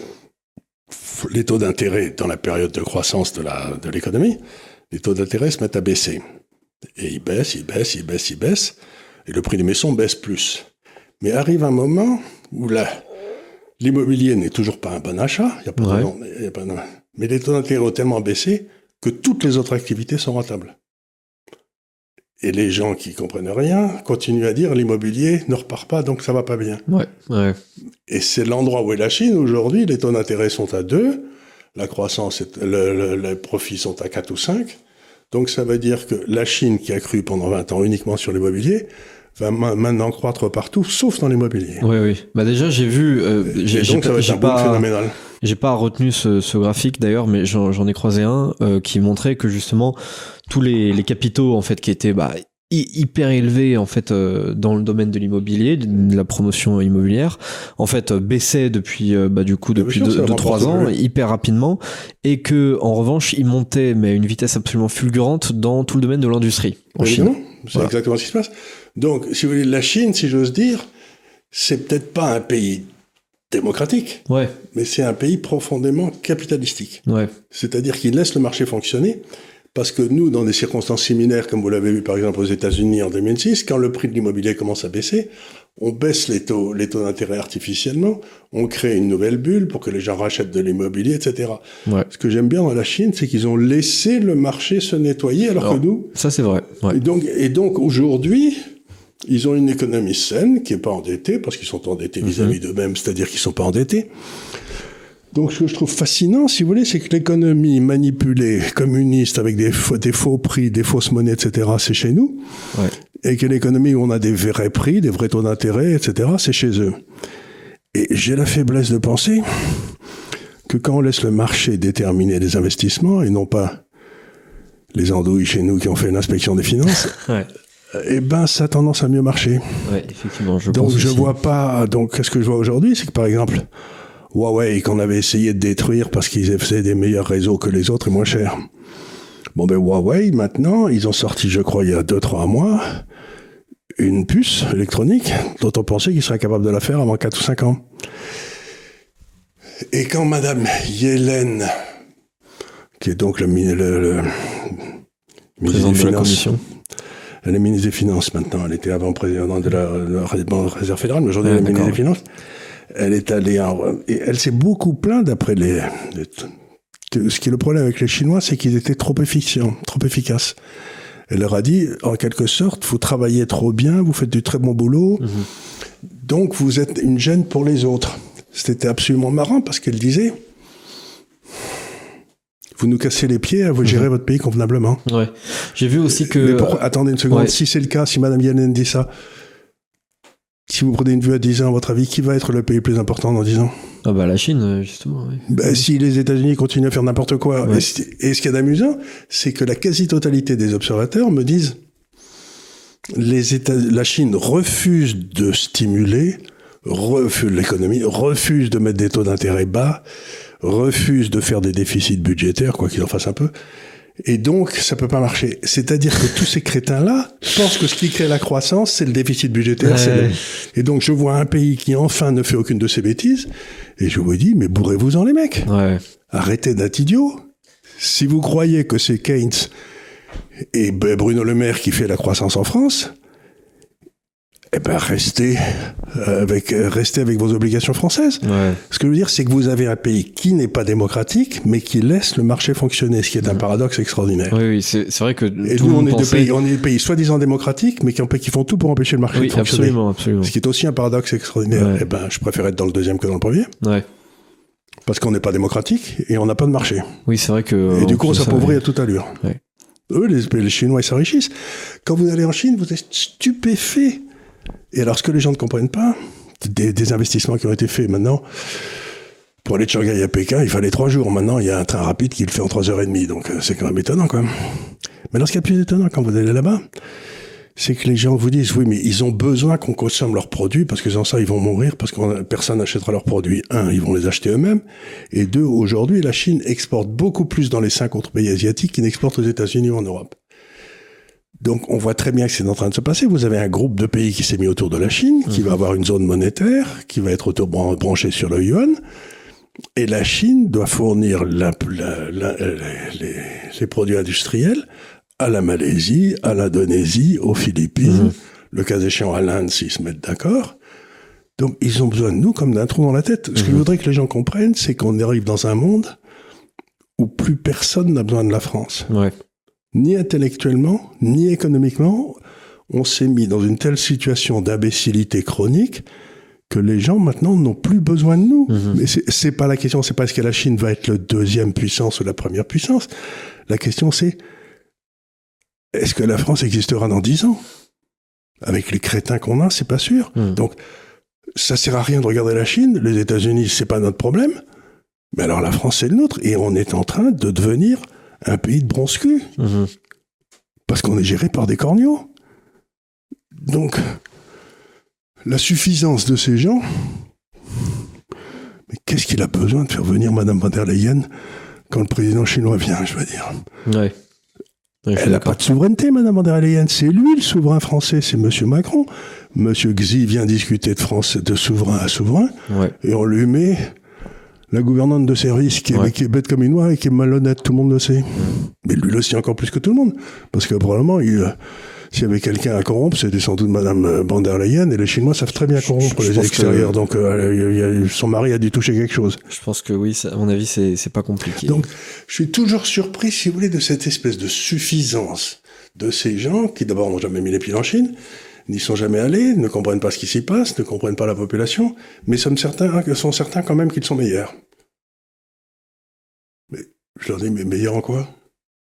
les taux d'intérêt dans la période de croissance de, la, de l'économie, les taux d'intérêt se mettent à baisser. Et ils baissent, ils baissent, ils baissent, ils baissent. Et le prix des maisons baisse plus. Mais arrive un moment où la, l'immobilier n'est toujours pas un bon achat. Il y a pas ouais. de, il y a pas de, mais les taux d'intérêt ont tellement baissé que toutes les autres activités sont rentables. Et les gens qui comprennent rien continuent à dire l'immobilier ne repart pas, donc ça va pas bien. Ouais, ouais. Et c'est l'endroit où est la Chine aujourd'hui. Les taux d'intérêt sont à deux, la croissance, est, le, le, les profits sont à quatre ou cinq. Donc ça veut dire que la Chine, qui a cru pendant vingt ans uniquement sur l'immobilier, va ma- maintenant croître partout, sauf dans l'immobilier. Oui, oui. Bah déjà j'ai vu. Euh, j'ai, Et donc j'ai, ça va être j'ai un pas, boom phénoménal. J'ai pas retenu ce, ce graphique d'ailleurs, mais j'en, j'en ai croisé un euh, qui montrait que justement tous les, les capitaux en fait qui étaient bah hyper élevé en fait euh, dans le domaine de l'immobilier, de la promotion immobilière, en fait euh, baissait depuis euh, bah du coup depuis deux trois ans hyper rapidement, et que en revanche il montait mais à une vitesse absolument fulgurante dans tout le domaine de l'industrie en Chine. Non, c'est voilà. exactement ce qui se passe. Donc si vous voulez, la Chine, si j'ose dire, c'est peut-être pas un pays démocratique, ouais. mais c'est un pays profondément capitalistique. Ouais. C'est-à-dire qu'il laisse le marché fonctionner, parce que nous, dans des circonstances similaires, comme vous l'avez vu par exemple aux États-Unis en deux mille six, quand le prix de l'immobilier commence à baisser, on baisse les taux, les taux d'intérêt artificiellement, on crée une nouvelle bulle pour que les gens rachètent de l'immobilier, et cetera. Ouais. Ce que j'aime bien dans la Chine, c'est qu'ils ont laissé le marché se nettoyer, alors, alors que nous... Ça, c'est vrai. Ouais. Et donc, et donc aujourd'hui... Ils ont une économie saine, qui n'est pas endettée, parce qu'ils sont endettés vis-à-vis mm-hmm. d'eux-mêmes, c'est-à-dire qu'ils ne sont pas endettés. Donc, ce que je trouve fascinant, si vous voulez, c'est que l'économie manipulée, communiste, avec des faux, des faux prix, des fausses monnaies, et cetera, c'est chez nous. Ouais. Et que l'économie où on a des vrais prix, des vrais taux d'intérêt, et cetera, c'est chez eux. Et j'ai la faiblesse de penser que quand on laisse le marché déterminer les investissements, et non pas les andouilles chez nous qui ont fait l'inspection des finances... ouais. Eh ben, ça a tendance à mieux marcher. Ouais, effectivement, je donc, pense je aussi. vois pas, donc, ce que je vois aujourd'hui, c'est que, par exemple, Huawei, qu'on avait essayé de détruire parce qu'ils faisaient des meilleurs réseaux que les autres et moins chers. Bon, ben, Huawei, maintenant, ils ont sorti, je crois, il y a deux, trois mois, une puce électronique dont on pensait qu'ils seraient capables de la faire avant quatre ou cinq ans. Et quand Madame Yellen, qui est donc le, le, le président de la Commission, elle est ministre des Finances maintenant. Elle était avant présidente de la, de la Réserve fédérale, mais aujourd'hui ah, elle est ministre des Finances. Elle est allée en, et elle s'est beaucoup plainte d'après les, les... Ce qui est le problème avec les Chinois, c'est qu'ils étaient trop efficients, trop efficaces. Elle leur a dit, en quelque sorte, vous travaillez trop bien, vous faites du très bon boulot, mm-hmm. donc vous êtes une gêne pour les autres. C'était absolument marrant parce qu'elle disait... Vous nous cassez les pieds à vous gérer mmh. votre pays convenablement. Ouais. J'ai vu aussi que... Mais pourquoi, attendez une seconde, ouais. si c'est le cas, si Madame Yellen dit ça, si vous prenez une vue à dix ans, à votre avis, qui va être le pays le plus important dans dix ans ? Ah bah la Chine, justement. Oui. Ben, si les États-Unis continuent à faire n'importe quoi. Ouais. Et, ce, et ce qu'il y a d'amusant, c'est que la quasi-totalité des observateurs me disent les États, la Chine refuse de stimuler, refuse l'économie, refuse de mettre des taux d'intérêt bas, refuse de faire des déficits budgétaires, quoi qu'il en fasse un peu. Et donc, ça peut pas marcher. C'est-à-dire que tous ces crétins-là pensent que ce qui crée la croissance, c'est le déficit budgétaire. Ouais. C'est le... Et donc, je vois un pays qui, enfin, ne fait aucune de ces bêtises. Et je vous dis, mais bourrez-vous-en, les mecs. Ouais. Arrêtez d'être idiots. Si vous croyez que c'est Keynes et Bruno Le Maire qui fait la croissance en France, eh ben, restez avec, restez avec vos obligations françaises. Ouais. Ce que je veux dire, c'est que vous avez un pays qui n'est pas démocratique, mais qui laisse le marché fonctionner, ce qui est un paradoxe extraordinaire. Oui, oui, c'est, c'est vrai que et tout nous, le on monde est pensait... des pays, on est des pays soi-disant démocratiques, mais qui, qui font tout pour empêcher le marché oui, de fonctionner. Absolument, absolument. Ce qui est aussi un paradoxe extraordinaire. Ouais. Eh ben, je préfère être dans le deuxième que dans le premier. Ouais. Parce qu'on n'est pas démocratique et on n'a pas de marché. Oui, c'est vrai que... Et du coup, on s'appauvrit ouais. à toute allure. Ouais. Eux, les, les Chinois, ils s'enrichissent. Quand vous allez en Chine, vous êtes stupéfaits. Et alors, ce que les gens ne comprennent pas, des, des investissements qui ont été faits maintenant, pour aller de Shanghai à Pékin, il fallait trois jours. Maintenant, il y a un train rapide qui le fait en trois heures et demie. Donc, c'est quand même étonnant, quand même. Mais alors, ce qui est plus étonnant quand vous allez là-bas, c'est que les gens vous disent, oui, mais ils ont besoin qu'on consomme leurs produits, parce que sans ça, ils vont mourir, parce que personne n'achètera leurs produits. Un, ils vont les acheter eux-mêmes. Et deux, aujourd'hui, la Chine exporte beaucoup plus dans les cinq autres pays asiatiques qu'il n'exporte aux États-Unis ou en Europe. Donc, on voit très bien que c'est en train de se passer. Vous avez un groupe de pays qui s'est mis autour de la Chine, qui mmh. va avoir une zone monétaire, qui va être auto-branchée sur le yuan. Et la Chine doit fournir la, la, la, les, les produits industriels à la Malaisie, à l'Indonésie, aux Philippines, mmh. le cas échéant à l'Inde, s'ils se mettent d'accord. Donc, ils ont besoin de nous comme d'un trou dans la tête. Ce mmh. que je voudrais que les gens comprennent, c'est qu'on arrive dans un monde où plus personne n'a besoin de la France. Ouais. Ni intellectuellement, ni économiquement, on s'est mis dans une telle situation d'imbécilité chronique que les gens, maintenant, n'ont plus besoin de nous. Mmh. Mais c'est, c'est pas la question, c'est pas est-ce que la Chine va être la deuxième puissance ou la première puissance. La question, c'est est-ce que la France existera dans dix ans ? Avec les crétins qu'on a, c'est pas sûr. Mmh. Donc, ça sert à rien de regarder la Chine. Les États-Unis, c'est pas notre problème. Mais alors, la France, c'est le nôtre. Et on est en train de devenir un pays de bronze-cul. Mmh. Parce qu'on est géré par des corneaux. Donc, la suffisance de ces gens... Mais qu'est-ce qu'il a besoin de faire venir Madame von der Leyen quand le président chinois vient, je veux dire. Ouais. Ouais, Elle n'a pas de souveraineté, Madame von der Leyen. C'est lui le souverain français, c'est Monsieur Macron. Monsieur Xi vient discuter de France, de souverain à souverain, ouais. et on lui met la gouvernante de service qui est, Ouais. qui est bête comme une oie et qui est malhonnête, tout le monde le sait. Mmh. Mais lui le sait encore plus que tout le monde. Parce que probablement, il, s'il y avait quelqu'un à corrompre, c'était sans doute Madame von der Leyen, et les Chinois savent très bien corrompre je, je les extérieurs. Que... Donc euh, il y a, son mari a dû toucher quelque chose. Je pense que oui, ça, à mon avis, c'est, c'est pas compliqué. Donc je suis toujours surpris, si vous voulez, de cette espèce de suffisance de ces gens qui d'abord n'ont jamais mis les pieds en Chine, n'y sont jamais allés, ne comprennent pas ce qui s'y passe, ne comprennent pas la population, mais sont certains, sont certains quand même qu'ils sont meilleurs. Mais je leur dis, mais meilleurs en quoi?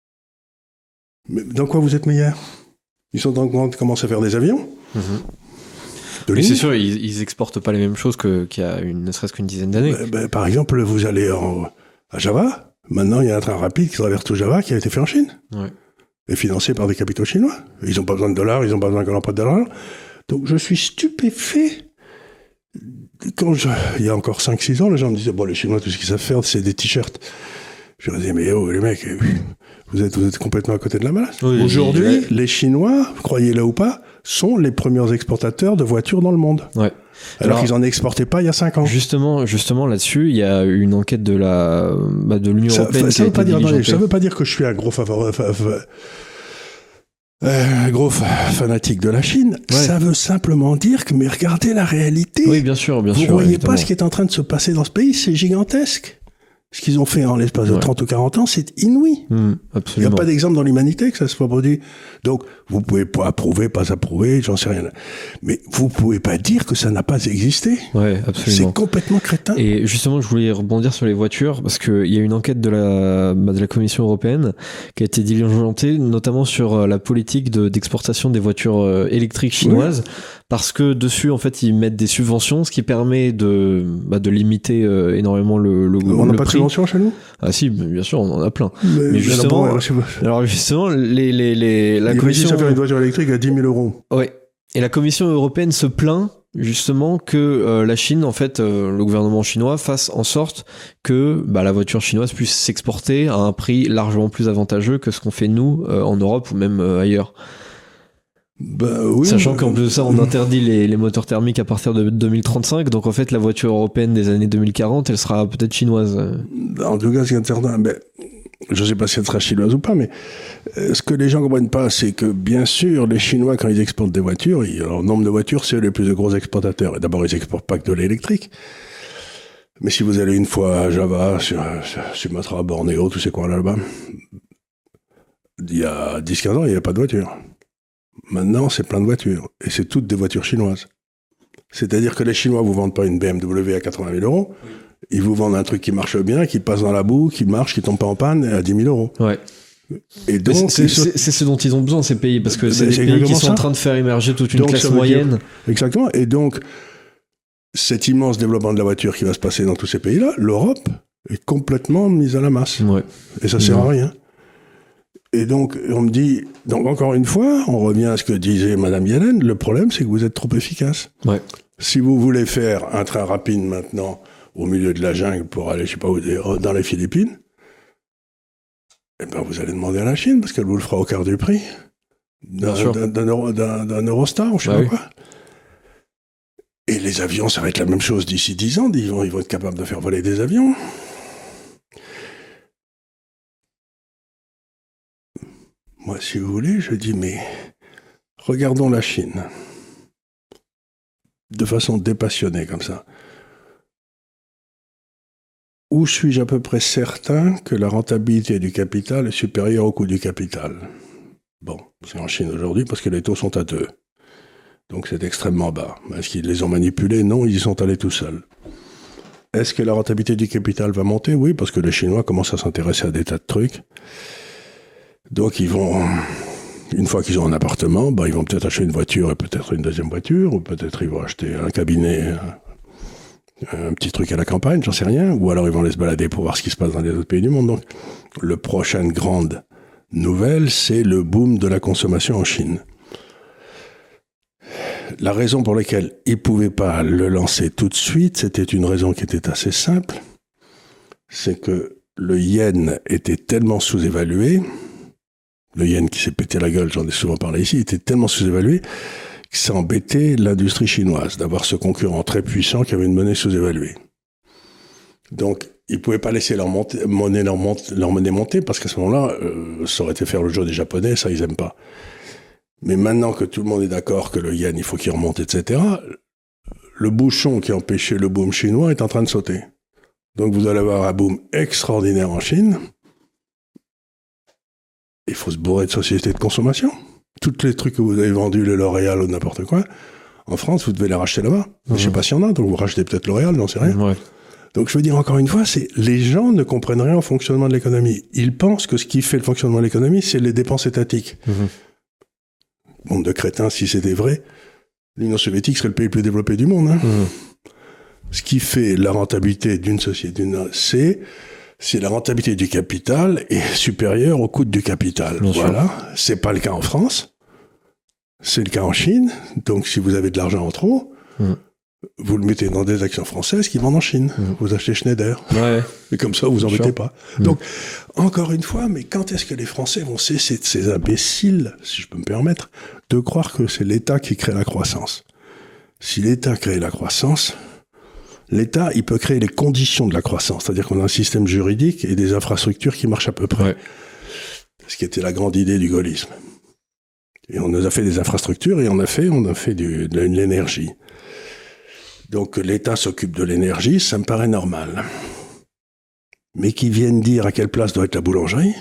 Mais dans quoi vous êtes meilleurs? Ils sont en train de commencer à faire des avions. Mmh. De mais c'est sûr, ils, ils exportent pas les mêmes choses que, qu'il y a une, ne serait-ce qu'une dizaine d'années. Ben, ben, par exemple, vous allez en, à Java, maintenant il y a un train rapide qui traverse tout Java qui a été fait en Chine. Ouais. Et financé par des capitaux chinois. Ils n'ont pas besoin de dollars, ils n'ont pas besoin qu'on emprunte de dollars. Donc je suis stupéfait. Quand je... Il y a encore cinq six ans, les gens me disaient, bon, les Chinois, tout ce qu'ils savent faire, c'est des t-shirts. Je leur disais, mais oh, les mecs, vous êtes, vous êtes complètement à côté de la malasse. Oui, aujourd'hui, oui, oui. Les Chinois, croyez-le ou pas, sont les premiers exportateurs de voitures dans le monde. Ouais. Alors, Alors qu'ils n'en exportaient pas il y a cinq ans. Justement, justement là-dessus, il y a une enquête de la bah, de l'Union ça, européenne. Ça ne veut, veut pas dire que je suis un gros favori, fa, fa, euh, un gros fa, fanatique de la Chine. Ouais. Ça veut simplement dire que, mais regardez la réalité. Oui, bien sûr, bien Vous sûr. Vous voyez évidemment. pas ce qui est en train de se passer dans ce pays, c'est gigantesque. Ce qu'ils ont fait en l'espace de ouais. trente ou quarante ans, c'est inouï. Mmh, il n'y a pas d'exemple dans l'humanité que ça se soit produit. Donc, vous pouvez pas approuver, pas approuver, j'en sais rien. Mais vous pouvez pas dire que ça n'a pas existé. Ouais, absolument. C'est complètement crétin. Et justement, je voulais rebondir sur les voitures, parce qu'il y a une enquête de la, bah, de la Commission européenne qui a été diligentée, notamment sur la politique de, d'exportation des voitures électriques chinoises. Oui. Parce que dessus, en fait, ils mettent des subventions, ce qui permet de, bah, de limiter euh, énormément le, le, on le n'a pas de subventions chez nous? Ah si, bien sûr, on en a plein. Mais, mais justement, alors, bon, alors justement, les, les, les, la ils commission... ça faire une voiture électrique à dix mille euros. Ouais. Et la Commission européenne se plaint, justement, que euh, la Chine, en fait, euh, le gouvernement chinois fasse en sorte que bah, la voiture chinoise puisse s'exporter à un prix largement plus avantageux que ce qu'on fait nous, euh, en Europe ou même euh, ailleurs. Bah, oui, Sachant bah, qu'en plus de ça, on interdit les, les moteurs thermiques à partir de deux mille trente-cinq, donc en fait, la voiture européenne des années deux mille quarante, elle sera peut-être chinoise. En tout cas, ce qui est certain, ben, je ne sais pas si elle sera chinoise ou pas, mais euh, ce que les gens ne comprennent pas, c'est que bien sûr, les Chinois, quand ils exportent des voitures, ils, leur nombre de voitures, c'est eux les plus gros exportateurs. Et d'abord, ils n'exportent pas que de l'électrique. Mais si vous allez une fois à Java, sur, sur Sumatra, Bornéo, tous ces coins là-bas, il y a dix quinze ans, il n'y avait pas de voiture. Maintenant, c'est plein de voitures. Et c'est toutes des voitures chinoises. C'est-à-dire que les Chinois vous vendent pas une B M W à quatre-vingt mille euros. Oui. Ils vous vendent un truc qui marche bien, qui passe dans la boue, qui marche, qui tombe pas en panne à dix mille euros. Ouais. Et donc, c'est, c'est, c'est ce dont ils ont besoin, ces pays, parce que c'est, c'est des pays qui sont ça. en train de faire émerger toute une donc, classe moyenne. Dire, exactement. Et donc, cet immense développement de la voiture qui va se passer dans tous ces pays-là, l'Europe est complètement mise à la masse. Ouais. Et ça sert ouais. à rien. Et donc, on me dit, donc encore une fois, on revient à ce que disait Madame Yellen, le problème, c'est que vous êtes trop efficace. Ouais. Si vous voulez faire un train rapide maintenant, au milieu de la jungle, pour aller, je sais pas où, dans les Philippines, eh ben, vous allez demander à la Chine, parce qu'elle vous le fera au quart du prix d'un, d'un, d'un, Euro, d'un, d'un Eurostar, ou je sais bah pas oui. quoi. Et les avions, ça va être la même chose d'ici dix ans, ils vont, ils vont être capables de faire voler des avions. Moi, si vous voulez, je dis, mais regardons la Chine de façon dépassionnée comme ça. Où suis-je à peu près certain que la rentabilité du capital est supérieure au coût du capital? Bon, c'est en Chine aujourd'hui parce que les taux sont à deux. Donc c'est extrêmement bas. Est-ce qu'ils les ont manipulés? Non, ils y sont allés tout seuls. Est-ce que la rentabilité du capital va monter? Oui, parce que les Chinois commencent à s'intéresser à des tas de trucs. Donc ils vont, une fois qu'ils ont un appartement, bah, ils vont peut-être acheter une voiture et peut-être une deuxième voiture, ou peut-être ils vont acheter un cabinet, un, un petit truc à la campagne, j'en sais rien, ou alors ils vont aller se balader pour voir ce qui se passe dans les autres pays du monde. Donc, le prochaine grande nouvelle, c'est le boom de la consommation en Chine. La raison pour laquelle ils ne pouvaient pas le lancer tout de suite, c'était une raison qui était assez simple, c'est que le yen était tellement sous-évalué Le yen qui s'est pété la gueule, j'en ai souvent parlé ici, était tellement sous-évalué que ça embêtait l'industrie chinoise d'avoir ce concurrent très puissant qui avait une monnaie sous-évaluée. Donc, ils ne pouvaient pas laisser leur, monter, monnaie, leur, monter, leur monnaie monter parce qu'à ce moment-là, euh, ça aurait été faire le jeu des Japonais, ça, ils n'aiment pas. Mais maintenant que tout le monde est d'accord que le yen, il faut qu'il remonte, et cetera, le bouchon qui empêchait le boom chinois est en train de sauter. Donc, vous allez avoir un boom extraordinaire en Chine. Il faut se bourrer de sociétés de consommation. Tous les trucs que vous avez vendus, le L'Oréal ou n'importe quoi, en France, vous devez les racheter là-bas. Mmh. Je ne sais pas s'il y en a, donc vous rachetez peut-être L'Oréal, j'en sais rien. Ouais. Donc je veux dire encore une fois, c'est les gens ne comprennent rien au fonctionnement de l'économie. Ils pensent que ce qui fait le fonctionnement de l'économie, c'est les dépenses étatiques. Mmh. Bande de crétins, si c'était vrai, l'Union soviétique serait le pays le plus développé du monde. Hein. Mmh. Ce qui fait la rentabilité d'une société, c'est... c'est la rentabilité du capital est supérieure au coût du capital. Bien voilà. Sûr. C'est pas le cas en France. C'est le cas en Chine. Donc, si vous avez de l'argent en trop, mmh. vous le mettez dans des actions françaises qui vendent en Chine. Mmh. Vous achetez Schneider. Ouais. Et comme ça, vous vous embêtez pas. Mmh. Donc, encore une fois, mais quand est-ce que les Français vont cesser de ces imbéciles, si je peux me permettre, de croire que c'est l'État qui crée la croissance? Si l'État crée la croissance, l'État, il peut créer les conditions de la croissance. C'est-à-dire qu'on a un système juridique et des infrastructures qui marchent à peu près. Ouais. Ce qui était la grande idée du gaullisme. Et on nous a fait des infrastructures et on a fait, on a fait du, de l'énergie. Donc l'État s'occupe de l'énergie, ça me paraît normal. Mais qu'ils viennent dire à quelle place doit être la boulangerie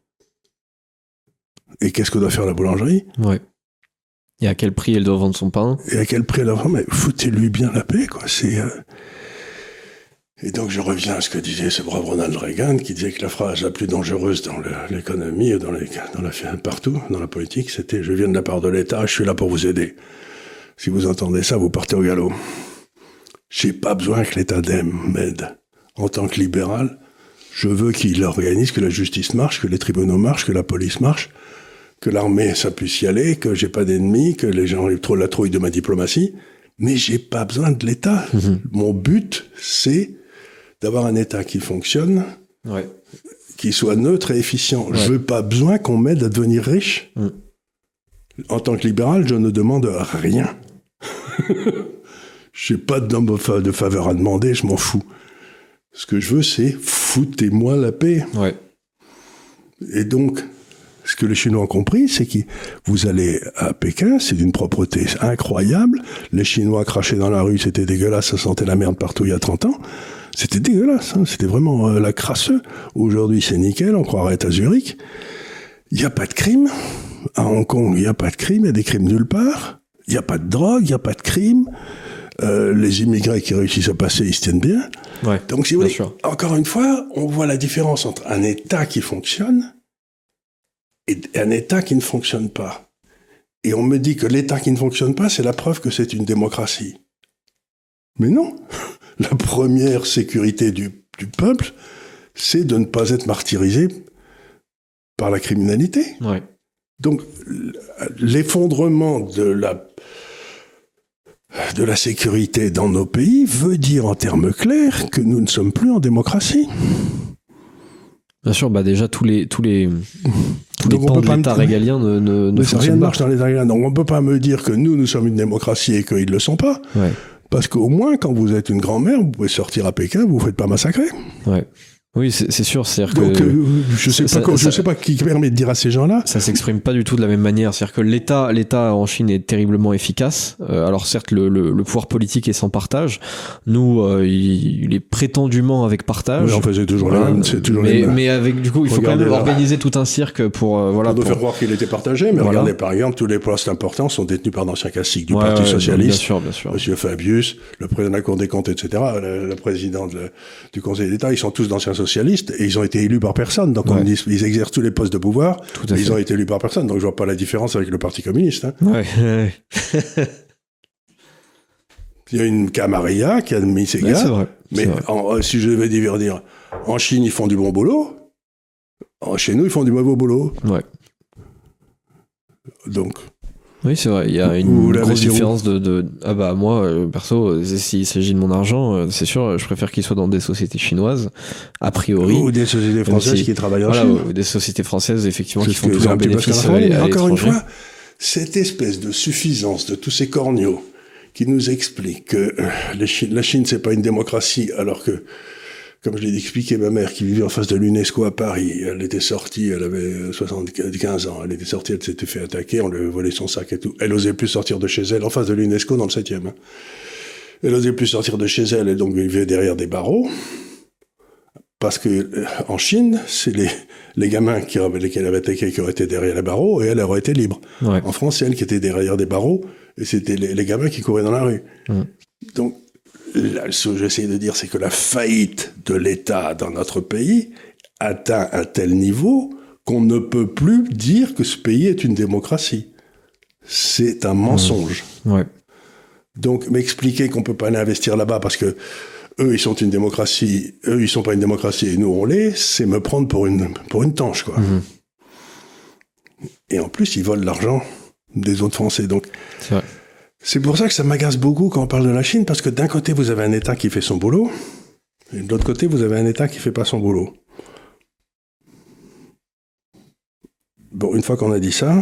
et qu'est-ce que doit faire la boulangerie. Ouais. Et à quel prix elle doit vendre son pain. Et à quel prix elle doit vendre, mais foutez-lui bien la paix, quoi. C'est... Euh... Et donc je reviens à ce que disait ce brave Ronald Reagan, qui disait que la phrase la plus dangereuse dans le, l'économie, dans, les, dans la, partout, dans la politique, c'était « Je viens de la part de l'État, je suis là pour vous aider ». Si vous entendez ça, vous partez au galop. J'ai pas besoin que l'État m'aide. En tant que libéral, je veux qu'il organise, que la justice marche, que les tribunaux marchent, que la police marche, que l'armée, ça puisse y aller, que j'ai pas d'ennemis, que les gens aient trop la trouille de ma diplomatie. Mais j'ai pas besoin de l'État. Mmh. Mon but, c'est d'avoir un État qui fonctionne, ouais. qui soit neutre et efficient. Ouais. Je veux pas besoin qu'on m'aide à devenir riche. Mmh. En tant que libéral, je ne demande rien. J'ai pas de, de faveur à demander, je m'en fous. Ce que je veux, c'est foutez-moi la paix. Ouais. Et donc, ce que les Chinois ont compris, c'est que vous allez à Pékin, c'est d'une propreté incroyable. Les Chinois crachaient dans la rue, c'était dégueulasse, ça sentait la merde partout il y a trente ans. C'était dégueulasse, hein, c'était vraiment euh, la crasseux. Aujourd'hui, c'est nickel, on croirait à Zurich. Il n'y a pas de crime. À Hong Kong, il n'y a pas de crime, il y a des crimes nulle part. Il n'y a pas de drogue, il n'y a pas de crime. Euh, les immigrés qui réussissent à passer, ils se tiennent bien. Ouais, donc, si vous voulez, encore une fois, on voit la différence entre un État qui fonctionne et un État qui ne fonctionne pas. Et on me dit que l'État qui ne fonctionne pas, c'est la preuve que c'est une démocratie. Mais non. La première sécurité du, du peuple, c'est de ne pas être martyrisé par la criminalité. Ouais. Donc, l'effondrement de la, de la sécurité dans nos pays veut dire en termes clairs que nous ne sommes plus en démocratie. Bien sûr, bah déjà tous les tous les tous les pans de l'État régalien ne ne, ne fonctionnent rien ne marche dans l'État régalien. Donc on peut pas me dire que nous nous sommes une démocratie et qu'ils le sont pas. Ouais. Parce qu'au moins quand vous êtes une grand-mère, vous pouvez sortir à Pékin, vous vous faites pas massacrer. Ouais. Oui, c'est, c'est sûr. C'est-à-dire Donc, que euh, je sais ça, pas, ça, je sais pas qui permet de dire à ces gens-là. Ça s'exprime pas du tout de la même manière. C'est-à-dire que l'État, l'État en Chine est terriblement efficace. Euh, alors certes, le, le, le pouvoir politique est sans partage. Nous, euh, il, il est prétendument avec partage. Oui, en fait, c'est toujours voilà. la même. C'est toujours mais, les mêmes. mais avec du coup, il faut regardez quand même là. organiser tout un cirque pour euh, voilà. On doit pour... faire croire qu'il était partagé, mais voilà. regardez par exemple, tous les postes importants sont détenus par d'anciens classiques du ouais, Parti ouais, socialiste. Bien sûr, bien sûr. Monsieur Fabius, le président de la Cour des comptes, et cetera. Le, le président de, du Conseil d'État, ils sont tous d'anciens socialistes et ils ont été élus par personne. Donc, ouais. on dit, ils exercent tous les postes de pouvoir. Tout à fait. Ils ont été élus par personne. Donc, je vois pas la différence avec le Parti communiste. Hein. Ouais. Il y a une camarilla qui a mis ses ouais, gars. C'est vrai. Mais c'est vrai. En, si je devais dire, en Chine, ils font du bon boulot. En, chez nous, ils font du mauvais boulot. Ouais. Donc. Oui, c'est vrai. Il y a une grosse différence de, de. Ah bah moi, euh, perso, s'il s'agit de mon argent, euh, c'est sûr, je préfère qu'il soit dans des sociétés chinoises, a priori. Ou des sociétés françaises si, qui travaillent en voilà, Chine. Ou des sociétés françaises, effectivement, c'est qui font tous leurs bénéfices à, à Encore une fois, cette espèce de suffisance de tous ces corneaux qui nous expliquent que les Chine, la Chine, c'est pas une démocratie, alors que, comme je l'ai expliqué, ma mère qui vivait en face de l'UNESCO à Paris, elle était sortie, elle avait soixante-quinze ans, elle était sortie, elle s'était fait attaquer, on lui avait volé son sac et tout. Elle osait plus sortir de chez elle, en face de l'UNESCO, dans le septième. Hein. Elle osait plus sortir de chez elle, et donc vivait derrière des barreaux. Parce que, euh, en Chine, c'est les, les gamins qui, lesquels elle avait attaqué qui auraient été derrière les barreaux, et elle aurait été libre. Ouais. En France, c'est elle qui était derrière des barreaux, et c'était les, les gamins qui couraient dans la rue. Ouais. Donc, là, ce que j'essaie de dire, c'est que la faillite de l'État dans notre pays atteint un tel niveau qu'on ne peut plus dire que ce pays est une démocratie. C'est un mensonge. Ouais. Donc, m'expliquer qu'on peut pas aller investir là-bas parce que eux, ils sont une démocratie, eux, ils sont pas une démocratie et nous, on l'est, c'est me prendre pour une, pour une tanche, quoi. Mmh. Et en plus, ils volent l'argent des autres Français. Donc, c'est vrai. C'est pour ça que ça m'agace beaucoup quand on parle de la Chine, parce que d'un côté, vous avez un État qui fait son boulot, et de l'autre côté, vous avez un État qui fait pas son boulot. Bon, une fois qu'on a dit ça,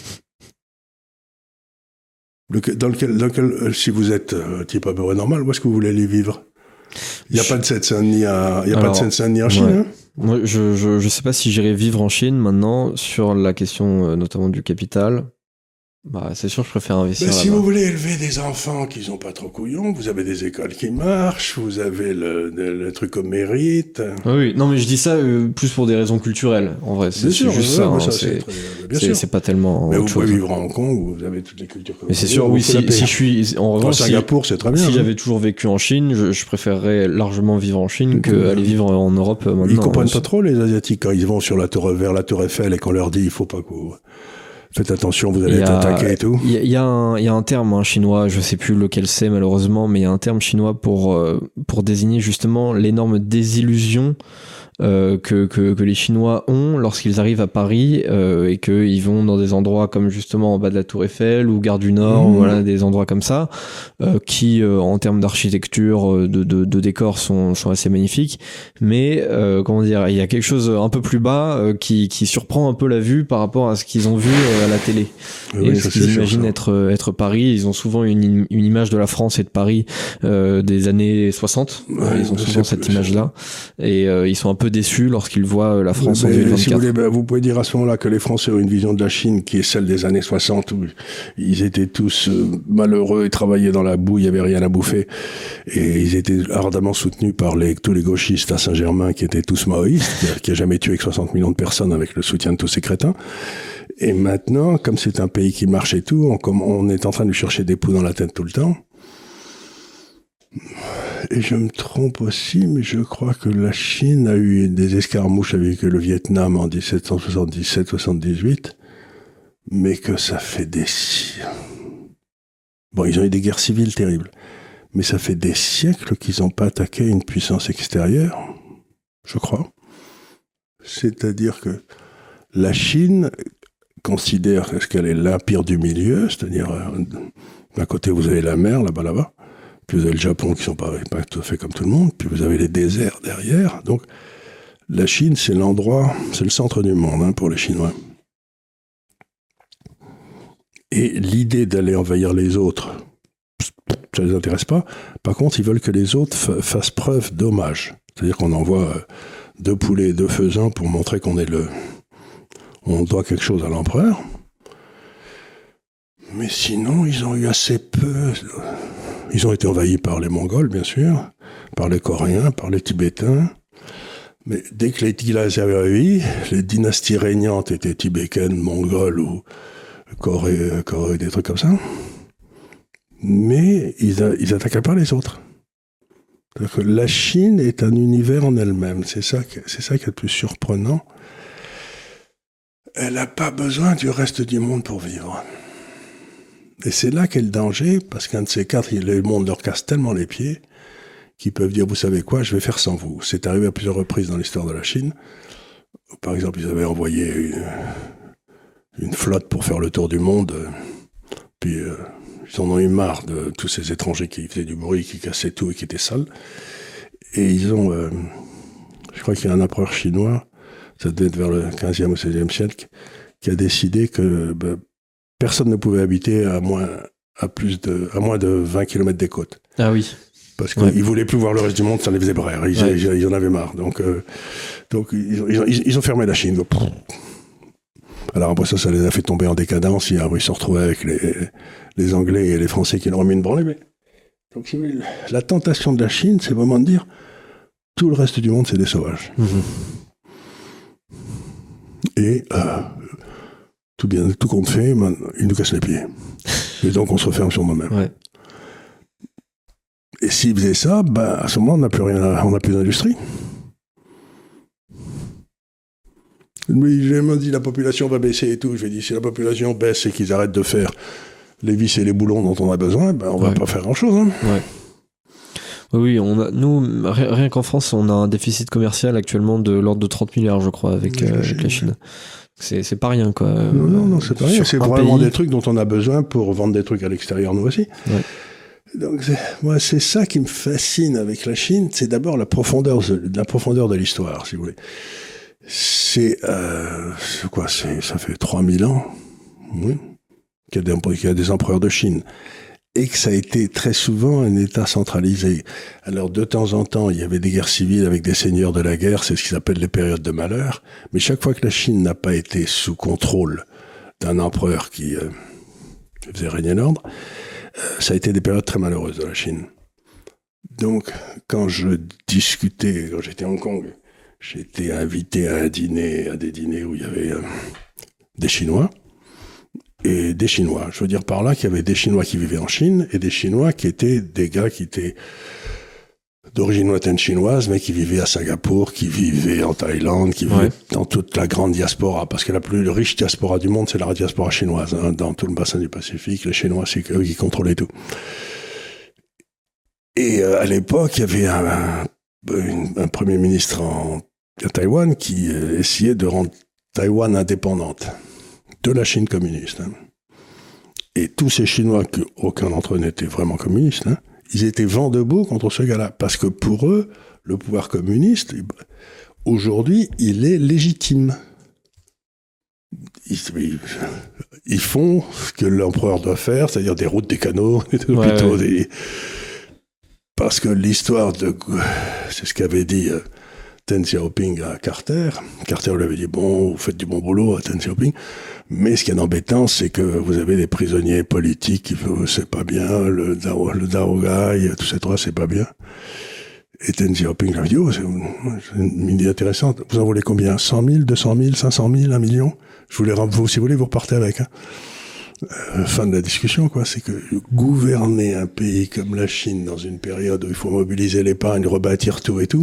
le, dans lequel, dans lequel, si vous êtes euh, type à peu près normal, où est-ce que vous voulez aller vivre ? Il n'y a, je... pas de Seine-Saint-Denis à, il y a Alors, pas de Seine-Saint-Denis en Chine, ouais. hein ? Moi, je, je, je sais pas si j'irai vivre en Chine maintenant, sur la question euh, notamment du capital. Bah, c'est sûr, je préfère investir ben, là-bas. Si vous voulez élever des enfants qui sont pas trop couillons, vous avez des écoles qui marchent, vous avez le, le, le truc au mérite. Oui, oui, non, mais je dis ça euh, plus pour des raisons culturelles, en vrai. C'est, c'est sûr, juste ouais, ça. Hein, ça c'est, c'est, très, bien c'est, sûr. c'est pas tellement. Mais vous chose. pouvez vivre à Hong Kong où vous avez toutes les cultures. Mais c'est sûr, oui, si, si je suis. En revanche, si, Singapour, c'est très bien. Si hein. j'avais toujours vécu en Chine, je, je préférerais largement vivre en Chine qu'aller vivre en Europe maintenant. Ils comprennent pas trop, les Asiatiques, quand ils vont sur la tour, vers la Tour Eiffel et qu'on leur dit il faut pas que vous. Faites attention, vous allez être attaqué et tout. Il y, y, y a un terme hein, chinois, je sais plus lequel c'est malheureusement, mais il y a un terme chinois pour, euh, pour désigner justement l'énorme désillusion euh, que, que, que les Chinois ont lorsqu'ils arrivent à Paris euh, et qu'ils vont dans des endroits comme justement en bas de la Tour Eiffel ou Gare du Nord, mmh. voilà, des endroits comme ça, euh, qui euh, en termes d'architecture, de, de, de décor sont, sont assez magnifiques, mais euh, comment dire, il y a quelque chose un peu plus bas euh, qui, qui surprend un peu la vue par rapport à ce qu'ils ont vu euh, à la télé. Oui, et ce qu'ils imaginent être, être Paris, ils ont souvent une, une image de la France et de Paris euh, des années soixante, ouais, ils ont souvent cette image-là, et euh, ils sont un peu déçus lorsqu'ils voient la France mais, en deux mille vingt-quatre. Si vous voulez, ben, vous pouvez dire à ce moment-là que les Français ont une vision de la Chine qui est celle des années soixante où ils étaient tous euh, malheureux et travaillaient dans la boue, il n'y avait rien à bouffer, et ils étaient ardemment soutenus par les, tous les gauchistes à Saint-Germain qui étaient tous maoïstes, qui a, qui a jamais tué que soixante millions de personnes avec le soutien de tous ces crétins. Et maintenant, comme c'est un pays qui marche et tout, on, comme on est en train de lui chercher des poux dans la tête tout le temps. Et je me trompe aussi, mais je crois que la Chine a eu des escarmouches avec le Vietnam en dix-sept cent soixante-dix-sept soixante-dix-huit, mais que ça fait des... Bon, ils ont eu des guerres civiles terribles, mais ça fait des siècles qu'ils n'ont pas attaqué une puissance extérieure, je crois. C'est-à-dire que la Chine considère qu'elle est l'empire du milieu, c'est-à-dire d'un côté vous avez la mer, là-bas, là-bas, puis vous avez le Japon qui sont pas, pas tout à fait comme tout le monde, puis vous avez les déserts derrière. Donc la Chine, c'est l'endroit, c'est le centre du monde hein, pour les Chinois. Et l'idée d'aller envahir les autres, ça les intéresse pas. Par contre, ils veulent que les autres fa- fassent preuve d'hommage. C'est-à-dire qu'on envoie euh, deux poulets, deux faisans pour montrer qu'on est le... on doit quelque chose à l'empereur. Mais sinon, ils ont eu assez peu... Ils ont été envahis par les Mongols, bien sûr, par les Coréens, par les Tibétains. Mais dès que les Tiglaziens avaient envahi, les dynasties régnantes étaient tibétaines, mongoles ou Corée, Corée, des trucs comme ça. Mais ils, a, ils attaquaient pas les autres. C'est-à-dire que la Chine est un univers en elle-même. C'est ça, c'est ça qui est le plus surprenant. Elle n'a pas besoin du reste du monde pour vivre. Et c'est là qu'est le danger, parce qu'un de ces quatre, le monde leur casse tellement les pieds qu'ils peuvent dire, vous savez quoi, je vais faire sans vous. C'est arrivé à plusieurs reprises dans l'histoire de la Chine. Par exemple, ils avaient envoyé une, une flotte pour faire le tour du monde Puis euh, ils en ont eu marre de tous ces étrangers qui faisaient du bruit, qui cassaient tout et qui étaient sales. Et ils ont, euh, je crois qu'il y a un empereur chinois, ça devait être vers le quinzième ou seizième siècle, qui a décidé que bah, personne ne pouvait habiter à moins, à plus de, à moins de vingt kilomètres des côtes. Ah oui. Parce qu'ils ouais. voulaient plus voir le reste du monde, ça les faisait brère. Ils, ouais. ils, ils en avaient marre. Donc, euh, donc ils, ils, ils ont fermé la Chine. Alors après ça, ça les a fait tomber en décadence. Ils, ils se retrouvaient avec les, les Anglais et les Français qui leur ont mis une branlée. Mais... Donc la tentation de la Chine, c'est vraiment de dire tout le reste du monde, c'est des sauvages. Mm-hmm. Et euh, tout bien, tout compte fait, man, ils nous cassent les pieds. Et donc on se referme sur nous-mêmes. Ouais. Et s'ils faisaient ça, bah, à ce moment, on n'a plus rien, à, on n'a plus d'industrie. Mais j'ai même dit la population va baisser et tout. Je lui ai dit si la population baisse et qu'ils arrêtent de faire les vis et les boulons dont on a besoin, ben on ouais. va pas faire grand-chose. Hein. Ouais. Oui, on a, nous, rien qu'en France, on a un déficit commercial actuellement de l'ordre de trente milliards, je crois, avec, euh, avec la Chine. C'est, c'est pas rien, quoi. Non, non, non, c'est pas rien. C'est vraiment pays... des trucs dont on a besoin pour vendre des trucs à l'extérieur, nous aussi. Ouais. Donc, c'est, moi, c'est ça qui me fascine avec la Chine, c'est d'abord la profondeur, la profondeur de l'histoire, si vous voulez. C'est, euh, c'est quoi, c'est, ça fait trois mille ans, oui, qu'il y a des, qu'il y a des empereurs de Chine. Et que ça a été très souvent un État centralisé. Alors, de temps en temps, il y avait des guerres civiles avec des seigneurs de la guerre, c'est ce qu'ils appellent les périodes de malheur. Mais chaque fois que la Chine n'a pas été sous contrôle d'un empereur qui euh, faisait régner l'ordre, euh, ça a été des périodes très malheureuses de la Chine. Donc, quand je discutais, quand j'étais à Hong Kong, j'étais invité à un dîner, à des dîners où il y avait euh, des Chinois. Et des Chinois. Je veux dire par là qu'il y avait des Chinois qui vivaient en Chine et des Chinois qui étaient des gars qui étaient d'origine lointaine chinoise, mais qui vivaient à Singapour, qui vivaient en Thaïlande, qui vivaient ouais. dans toute la grande diaspora. Parce que la plus riche diaspora du monde, c'est la diaspora chinoise. Hein, dans tout le bassin du Pacifique, les Chinois, c'est eux qui contrôlaient tout. Et euh, à l'époque, il y avait un, un, un premier ministre en, à Taïwan qui euh, essayait de rendre Taïwan indépendante de la Chine communiste. Hein. Et tous ces Chinois, que aucun d'entre eux n'était vraiment communiste, hein, ils étaient vent debout contre ce gars-là. Parce que pour eux, le pouvoir communiste, aujourd'hui, il est légitime. Ils, ils, ils font ce que l'empereur doit faire, c'est-à-dire des routes, des canaux, des hôpitaux. Ouais, ouais. Des... Parce que l'histoire de... C'est ce qu'avait dit... Euh, Deng Xiaoping à Carter. Carter lui avait dit, bon, vous faites du bon boulot à Deng Xiaoping, mais ce qui est embêtant, c'est que vous avez des prisonniers politiques qui font, c'est pas bien, le Dao, le Dao Gai, tout ça, c'est pas bien. Et Deng Xiaoping lui avait dit, oh, c'est une idée intéressante. Vous en voulez combien? cent mille, deux cent mille, cinq cent mille, un million? Je vous les rends, vous, si vous voulez, vous repartez avec, hein. Euh, fin de la discussion, quoi. C'est que gouverner un pays comme la Chine dans une période où il faut mobiliser l'épargne, rebâtir tout et tout,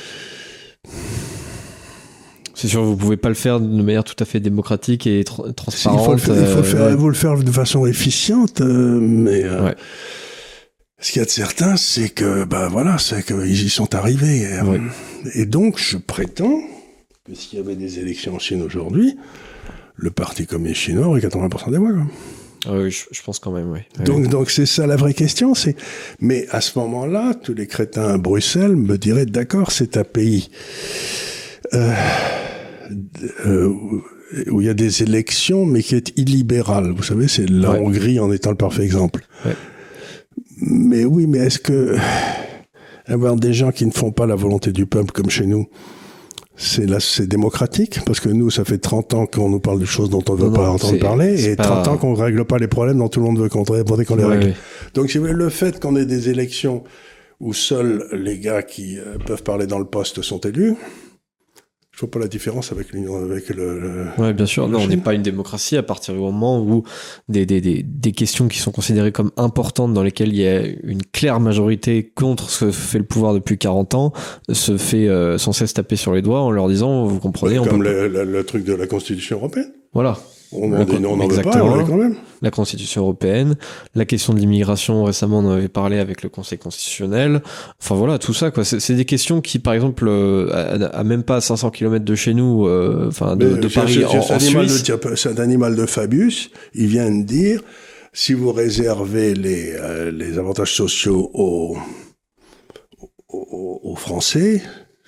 c'est sûr, vous pouvez pas le faire de manière tout à fait démocratique et tra- transparente. Il faut le faire, il faut le faire, euh, ouais. vous le faire de façon efficiente, euh, mais euh, ouais. ce qu'il y a de certain, c'est que, bah voilà, c'est qu'ils y sont arrivés. Euh, ouais. Et donc, je prétends que s'il y avait des élections en Chine aujourd'hui, le Parti communiste chinois aurait quatre-vingts pour cent des voix. Quoi. Ah oui, je, je pense quand même, oui. Donc, oui. donc c'est ça la vraie question. C'est... Mais à ce moment-là, tous les crétins à Bruxelles me diraient, d'accord, c'est un pays euh, euh, où il y a des élections, mais qui est illibéral. Vous savez, c'est la ouais. Hongrie en étant le parfait exemple. Ouais. Mais oui, mais est-ce que avoir des gens qui ne font pas la volonté du peuple comme chez nous, C'est, là, c'est démocratique, parce que nous, ça fait trente ans qu'on nous parle de choses dont on ne veut non, pas non, entendre parler, et pas... trente ans qu'on ne règle pas les problèmes dont tout le monde veut qu'on, qu'on les ouais, règle. Oui. Donc, si vous voulez, le fait qu'on ait des élections où seuls les gars qui euh, peuvent parler dans le poste sont élus, je vois pas la différence avec l'union, avec le... le ouais, bien sûr. Non, on n'est pas une démocratie à partir du moment où des, des, des, des questions qui sont considérées comme importantes, dans lesquelles il y a une claire majorité contre ce que fait le pouvoir depuis quarante ans, se fait euh, sans cesse taper sur les doigts en leur disant, vous comprenez... Comme on peut... le, le, le truc de la Constitution européenne. Voilà. On n'en veut pas, on l'a quand même. La Constitution européenne, la question de l'immigration, récemment on en avait parlé avec le Conseil constitutionnel. Enfin voilà, tout ça, quoi. C'est, c'est des questions qui, par exemple, euh, à, à même pas cinq cents kilomètres de chez nous, euh, enfin de, de Paris c'est, en, c'est, en Suisse. De, c'est un animal de Fabius, il vient de dire, si vous réservez les, euh, les avantages sociaux aux, aux, aux Français,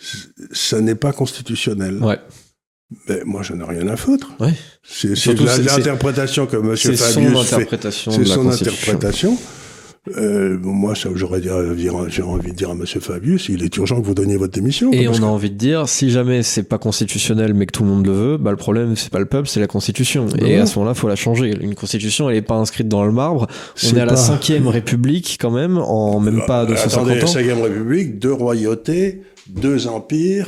ça n'est pas constitutionnel. Ouais. Mais moi, j'en ai rien à foutre. Ouais. C'est, c'est la, l'interprétation que M. Fabius fait. C'est son interprétation. C'est de la son Constitution. interprétation. Euh, moi, ça, j'aurais dire, j'ai envie de dire à M. Fabius, il est urgent que vous donniez votre démission. Et on que... a envie de dire, si jamais c'est pas constitutionnel, mais que tout le monde le veut, bah le problème c'est pas le peuple, c'est la Constitution. Bah et ouais. à ce moment-là, faut la changer. Une Constitution, elle est pas inscrite dans le marbre. On c'est est à pas... la cinquième République quand même, en même pas deux cent cinquante Attendez, ans. La cinquième République, deux royautés, deux empires.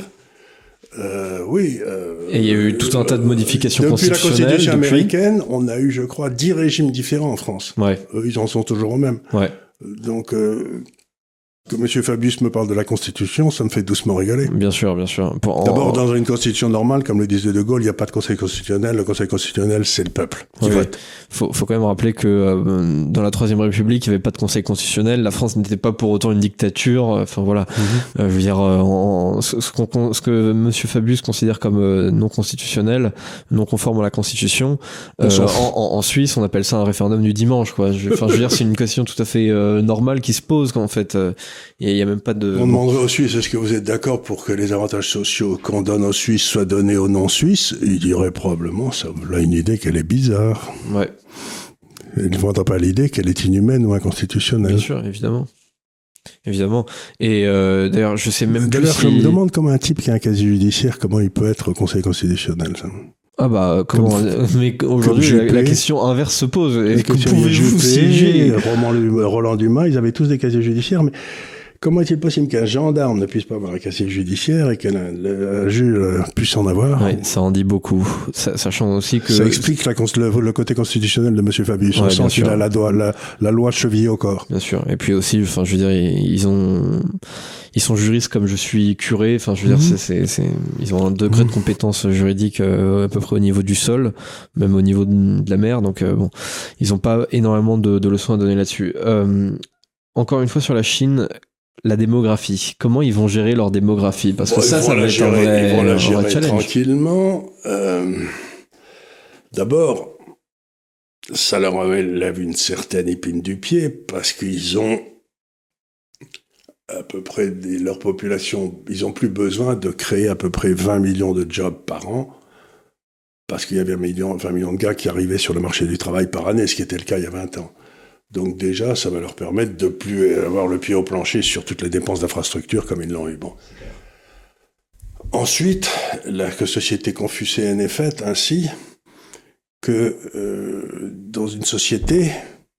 Euh, oui. Euh, et il y a eu tout un tas de modifications depuis constitutionnelles. Depuis la Constitution depuis... américaine, on a eu, je crois, dix régimes différents en France. Ouais. Eux, ils en sont toujours au même. Ouais. Donc, euh, que M. Fabius me parle de la Constitution, ça me fait doucement rigoler. Bien sûr, bien sûr. Pour, D'abord, en... dans une Constitution normale, comme le disait De Gaulle, il n'y a pas de Conseil constitutionnel. Le Conseil constitutionnel, c'est le peuple qui oui, vote. Faut, faut quand même rappeler que euh, dans la Troisième République, il n'y avait pas de Conseil constitutionnel. La France n'était pas pour autant une dictature. Enfin voilà. Mm-hmm. Euh, je veux dire, euh, en, ce, ce, qu'on, ce que M. Fabius considère comme euh, non constitutionnel, non conforme à la Constitution, euh, en, en, en Suisse, on appelle ça un référendum du dimanche. Quoi. Je, enfin, je veux dire, c'est une question tout à fait euh, normale qui se pose. Qu'en fait, il euh, n'y a, a même pas de. On demanderait aux Suisses, est-ce que vous êtes d'accord pour que les avantages sociaux qu'on donne aux Suisses soient donnés aux non-Suisses? Il dirait probablement, ça a une idée qu'elle est bizarre. Ouais. Il ne vendra pas l'idée qu'elle est inhumaine ou inconstitutionnelle. Bien sûr, évidemment. Évidemment. Et euh, d'ailleurs, je sais même d'ailleurs, plus si... si... je me demande comment un type qui a un casier judiciaire, comment il peut être au Conseil constitutionnel, ça. Ah bah comment comme, mais aujourd'hui la, la question inverse se pose. Est-ce que pouvez-vous siéger Roland, Roland Dumas, ils avaient tous des casiers judiciaires, mais comment est-il possible qu'un gendarme ne puisse pas avoir un casier judiciaire et qu'un un juge puisse en avoir? Oui, ça en dit beaucoup. Ça, sachant aussi que... Ça explique la, le, le côté constitutionnel de M. Fabius. Ouais, on sent qu'il a la, la, la loi chevillée au corps. Bien sûr. Et puis aussi, enfin, je veux dire, ils ont... Ils sont juristes comme je suis curé. Enfin, je veux mmh. dire, c'est, c'est, c'est, ils ont un degré mmh. de compétence juridique euh, à peu près au niveau du sol, même au niveau de, de la mer. Donc, euh, bon, ils ont pas énormément de, de leçons à donner là-dessus. Euh, encore une fois, sur la Chine... La démographie, comment ils vont gérer leur démographie? Parce que bon, ça, ça va être gérer, un vrai, ils vont la gérer challenge. Tranquillement. Euh, d'abord, ça leur lève une certaine épine du pied parce qu'ils ont à peu près des, leur population, ils ont plus besoin de créer à peu près vingt millions de jobs par an parce qu'il y avait vingt millions de gars qui arrivaient sur le marché du travail par année, ce qui était le cas il y a vingt ans. Donc déjà, ça va leur permettre de plus avoir le pied au plancher sur toutes les dépenses d'infrastructure comme ils l'ont eu. Bon. Ensuite, la société confucéenne est faite ainsi que euh, dans une société,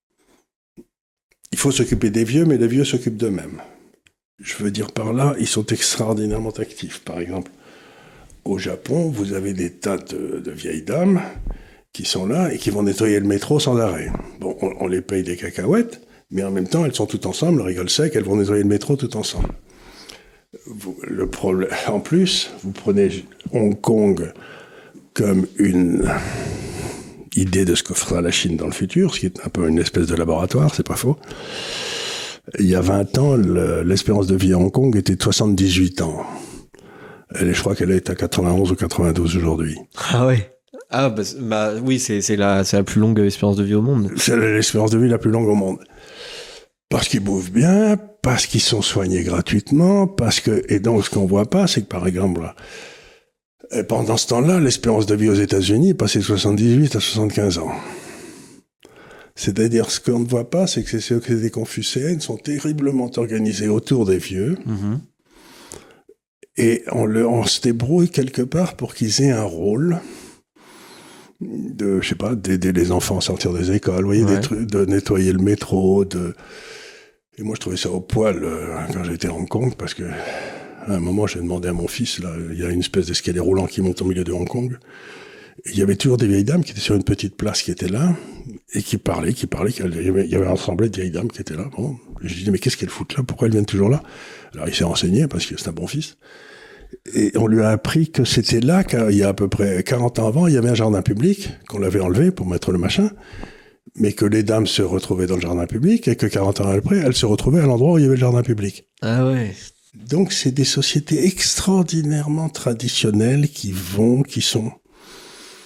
il faut s'occuper des vieux, mais les vieux s'occupent d'eux-mêmes. Je veux dire par là, ils sont extraordinairement actifs. Par exemple, au Japon, vous avez des tas de, de vieilles dames qui sont là et qui vont nettoyer le métro sans arrêt. Bon, on, on les paye des cacahuètes, mais en même temps, elles sont toutes ensemble, elles rigolent sec, elles vont nettoyer le métro toutes ensemble. Vous, le problème, en plus, vous prenez Hong Kong comme une idée de ce que fera la Chine dans le futur, ce qui est un peu une espèce de laboratoire, c'est pas faux. Il y a vingt ans, le, l'espérance de vie à Hong Kong était de soixante-dix-huit ans. Elle, je crois qu'elle est à quatre-vingt-onze ou quatre-vingt-douze aujourd'hui. Ah ouais. Ah bah, bah oui, c'est, c'est, la, c'est la plus longue espérance de vie au monde. C'est l'espérance de vie la plus longue au monde. Parce qu'ils bouffent bien, parce qu'ils sont soignés gratuitement, parce que... Et donc, ce qu'on voit pas, c'est que, par exemple, pendant ce temps-là, l'espérance de vie aux États-Unis est passée de soixante-dix-huit à soixante-quinze ans. C'est-à-dire, ce qu'on ne voit pas, c'est que ces sociétés confucéennes sont terriblement organisées autour des vieux, mmh. et on, le, on se débrouille quelque part pour qu'ils aient un rôle... de, je sais pas, d'aider les enfants à sortir des écoles, vous voyez, ouais. des trucs, de nettoyer le métro, de... Et moi, je trouvais ça au poil euh, quand j'étais à Hong Kong, parce que à un moment, j'ai demandé à mon fils, là, il y a une espèce d'escalier roulant qui monte au milieu de Hong Kong, et il y avait toujours des vieilles dames qui étaient sur une petite place qui étaient là, et qui parlaient, qui parlaient, il y avait, il y avait un ensemble de vieilles dames qui étaient là. Bon, je dis, mais qu'est-ce qu'elles foutent là? Pourquoi elles viennent toujours là? Alors, il s'est renseigné, parce que c'est un bon fils. Et on lui a appris que c'était là, qu'il y a à peu près quarante ans avant, il y avait un jardin public, qu'on l'avait enlevé pour mettre le machin, mais que les dames se retrouvaient dans le jardin public, et que quarante ans après, elles se retrouvaient à l'endroit où il y avait le jardin public. Ah ouais. Donc c'est des sociétés extraordinairement traditionnelles qui vont, qui sont...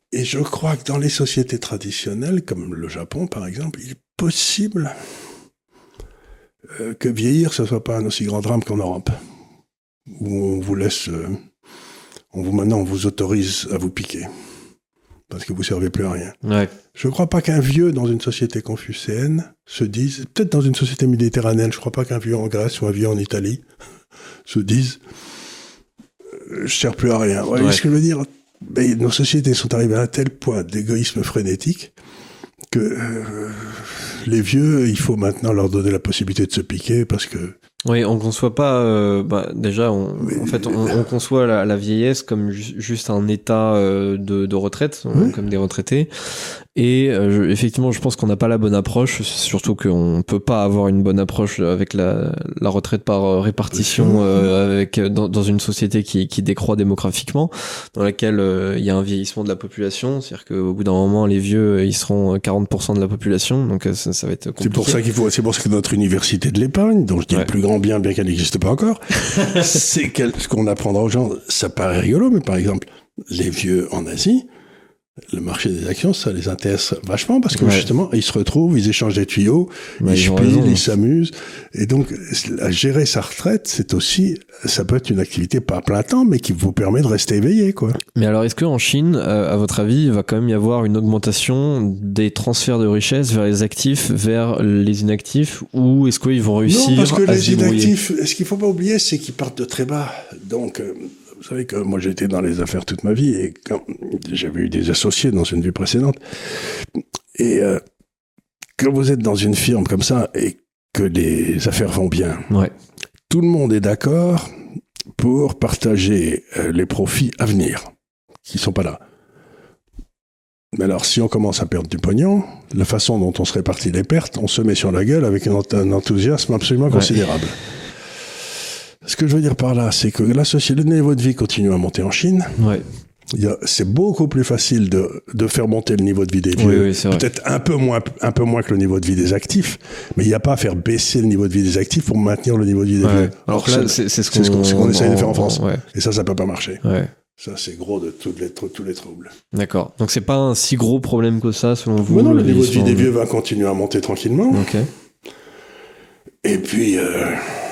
Et je crois que dans les sociétés traditionnelles, comme le Japon par exemple, il est possible euh, que vieillir, ce soit pas un aussi grand drame qu'en Europe, où on vous laisse, euh, on vous maintenant on vous autorise à vous piquer parce que vous servez plus à rien. Ouais. Je crois pas qu'un vieux dans une société confucéenne se dise, peut-être dans une société méditerranéenne, je crois pas qu'un vieux en Grèce ou un vieux en Italie se dise, euh, je sers plus à rien. Ouais, ouais. Ce que je veux dire, ben, nos sociétés sont arrivées à un tel point d'égoïsme frénétique que euh, les vieux, il faut maintenant leur donner la possibilité de se piquer parce que... Oui, on conçoit pas... Euh, bah, déjà, on, mais, en fait, on, on conçoit la, la vieillesse comme ju- juste un état euh, de, de retraite, oui. Comme des retraités. Et euh, je, effectivement, je pense qu'on n'a pas la bonne approche, surtout qu'on peut pas avoir une bonne approche avec la, la retraite par répartition euh, avec dans, dans une société qui, qui décroît démographiquement, dans laquelle euh, il y a un vieillissement de la population, c'est-à-dire qu'au bout d'un moment, les vieux, ils seront quarante pour cent de la population, donc ça, ça va être compliqué. C'est pour ça qu'il faut, c'est pour ça que notre université de l'épargne, dont je dis ouais. le plus grand bien, bien qu'elle n'existe pas encore, c'est ce qu'on apprendra aux gens. Ça paraît rigolo, mais par exemple, les vieux en Asie, le marché des actions, ça les intéresse vachement parce que ouais. justement, ils se retrouvent, ils échangent des tuyaux, ouais, ils spilent, ils s'amusent. Et donc, à gérer sa retraite, c'est aussi, ça peut être une activité pas à plein temps, mais qui vous permet de rester éveillé, quoi. Mais alors, est-ce qu'en Chine, euh, à votre avis, il va quand même y avoir une augmentation des transferts de richesse vers les actifs, vers les inactifs, ou est-ce qu'ils vont réussir à se débrouiller ? Non, parce que les inactifs, ce qu'il faut pas oublier, c'est qu'ils partent de très bas. Donc, euh, vous savez que moi j'ai été dans les affaires toute ma vie et quand j'avais eu des associés dans une vie précédente. Et euh, quand vous êtes dans une firme comme ça et que les affaires vont bien, ouais. tout le monde est d'accord pour partager euh, les profits à venir, qui sont pas là. Mais alors, si on commence à perdre du pognon, la façon dont on se répartit les pertes, on se met sur la gueule avec un, un enthousiasme absolument ouais. considérable. Ce que je veux dire par là, c'est que la société, le niveau de vie continue à monter en Chine. Ouais. Il y a, c'est beaucoup plus facile de, de faire monter le niveau de vie des vieux. Oui, oui, c'est vrai. Peut-être un peu moins, un peu moins que le niveau de vie des actifs, mais il n'y a pas à faire baisser le niveau de vie des actifs pour maintenir le niveau de vie des ouais. vieux. Alors là, c'est, c'est ce qu'on, c'est ce qu'on, ce qu'on essaye de faire en France. Ouais. Et ça, ça peut pas marcher. Ouais. Ça, c'est gros de tous les, tous les troubles. D'accord. Donc c'est pas un si gros problème que ça, selon vous? Mais non, le niveau de vie des vieux va continuer à monter tranquillement. Ok. Et puis, euh,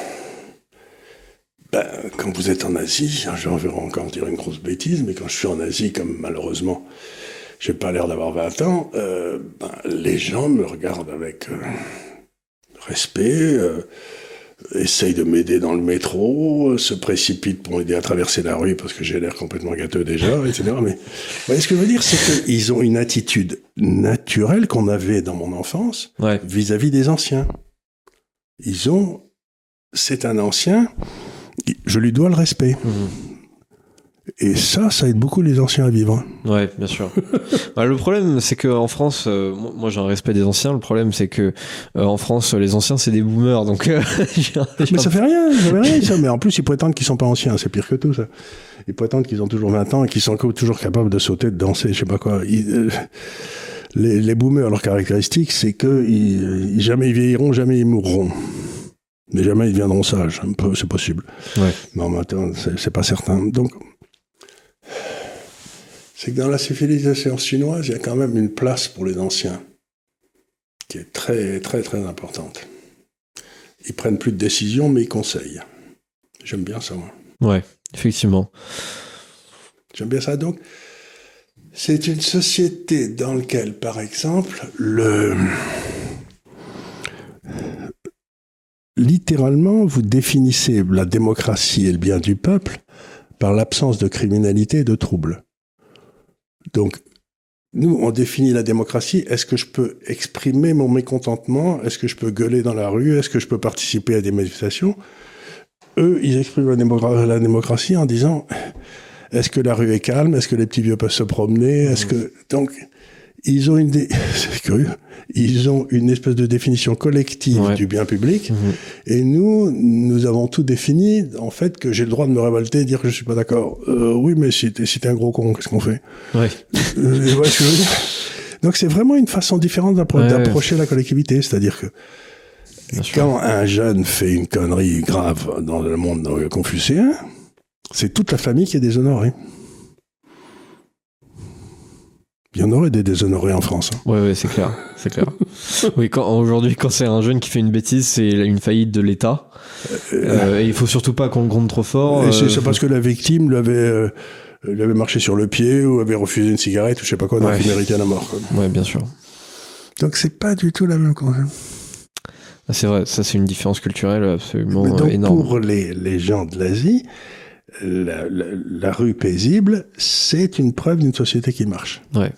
ben, quand vous êtes en Asie, je vais encore dire une grosse bêtise, mais quand je suis en Asie, comme malheureusement, j'ai pas l'air d'avoir vingt ans, euh, ben, les gens me regardent avec euh, respect, euh, essayent de m'aider dans le métro, se précipitent pour m'aider à traverser la rue parce que j'ai l'air complètement gâteux déjà, et cetera. Mais vous voyez, ce que je veux dire, c'est qu'ils ont une attitude naturelle qu'on avait dans mon enfance ouais. vis-à-vis des anciens. Ils ont... C'est un ancien, je lui dois le respect. Mmh. Et ça, ça aide beaucoup les anciens à vivre. Ouais, bien sûr. bah, le problème, c'est qu'en France, euh, moi j'ai un respect des anciens, le problème c'est que euh, en France, les anciens c'est des boomers, donc... Euh, j'ai un, j'ai mais un... ça fait rien, ça fait rien, ça. Mais en plus, ils prétendent qu'ils sont pas anciens, c'est pire que tout, ça. Ils prétendent qu'ils ont toujours vingt ans et qu'ils sont toujours capables de sauter, de danser, je sais pas quoi. Ils, euh, les, les boomers, leur caractéristique, c'est que ils, jamais ils vieilliront, jamais ils mourront. Mais jamais ils deviendront sages, c'est possible. Ouais. Mais en même temps, c'est, c'est pas certain. Donc... c'est que dans la civilisation chinoise, il y a quand même une place pour les anciens qui est très, très, très importante. Ils prennent plus de décisions, mais ils conseillent. J'aime bien ça, moi. Ouais, effectivement. J'aime bien ça. Donc, c'est une société dans laquelle, par exemple, le... littéralement, vous définissez la démocratie et le bien du peuple par l'absence de criminalité et de troubles. Donc, nous, on définit la démocratie. Est-ce que je peux exprimer mon mécontentement? Est-ce que je peux gueuler dans la rue? Est-ce que je peux participer à des manifestations? Eux, ils expriment la, démocra- la démocratie en disant, est-ce que la rue est calme? Est-ce que les petits vieux peuvent se promener? Est-ce que... Donc, ils ont une... Dé... C'est curieux. Ils ont une espèce de définition collective ouais. du bien public. Mmh. Et nous, nous avons tout défini, en fait, que j'ai le droit de me révolter et dire que je suis pas d'accord. Euh, oui, mais si t'es, si t'es un gros con, qu'est-ce qu'on fait? Ouais. Euh, ouais, je veux dire. Donc, c'est vraiment une façon différente d'appro- ouais, d'approcher ouais. la collectivité. C'est-à-dire que bien quand sûr. Un jeune fait une connerie grave dans le monde confucéen, c'est toute la famille qui est déshonorée. Il y en aurait des déshonorés en France. Hein. Ouais, ouais, c'est clair, c'est clair. Oui, quand, aujourd'hui, quand c'est un jeune qui fait une bêtise, c'est une faillite de l'État. Euh, et il faut surtout pas qu'on le gronde trop fort. Et c'est, euh, c'est parce que la victime l'avait, euh, l'avait marché sur le pied ou avait refusé une cigarette ou je sais pas quoi, donc ouais. il méritait la mort. Quoi. Ouais, bien sûr. Donc c'est pas du tout la même chose. Ah, c'est vrai, ça c'est une différence culturelle absolument Mais donc, énorme. pour les, les gens de l'Asie, la, la, la rue paisible, c'est une preuve d'une société qui marche. Ouais.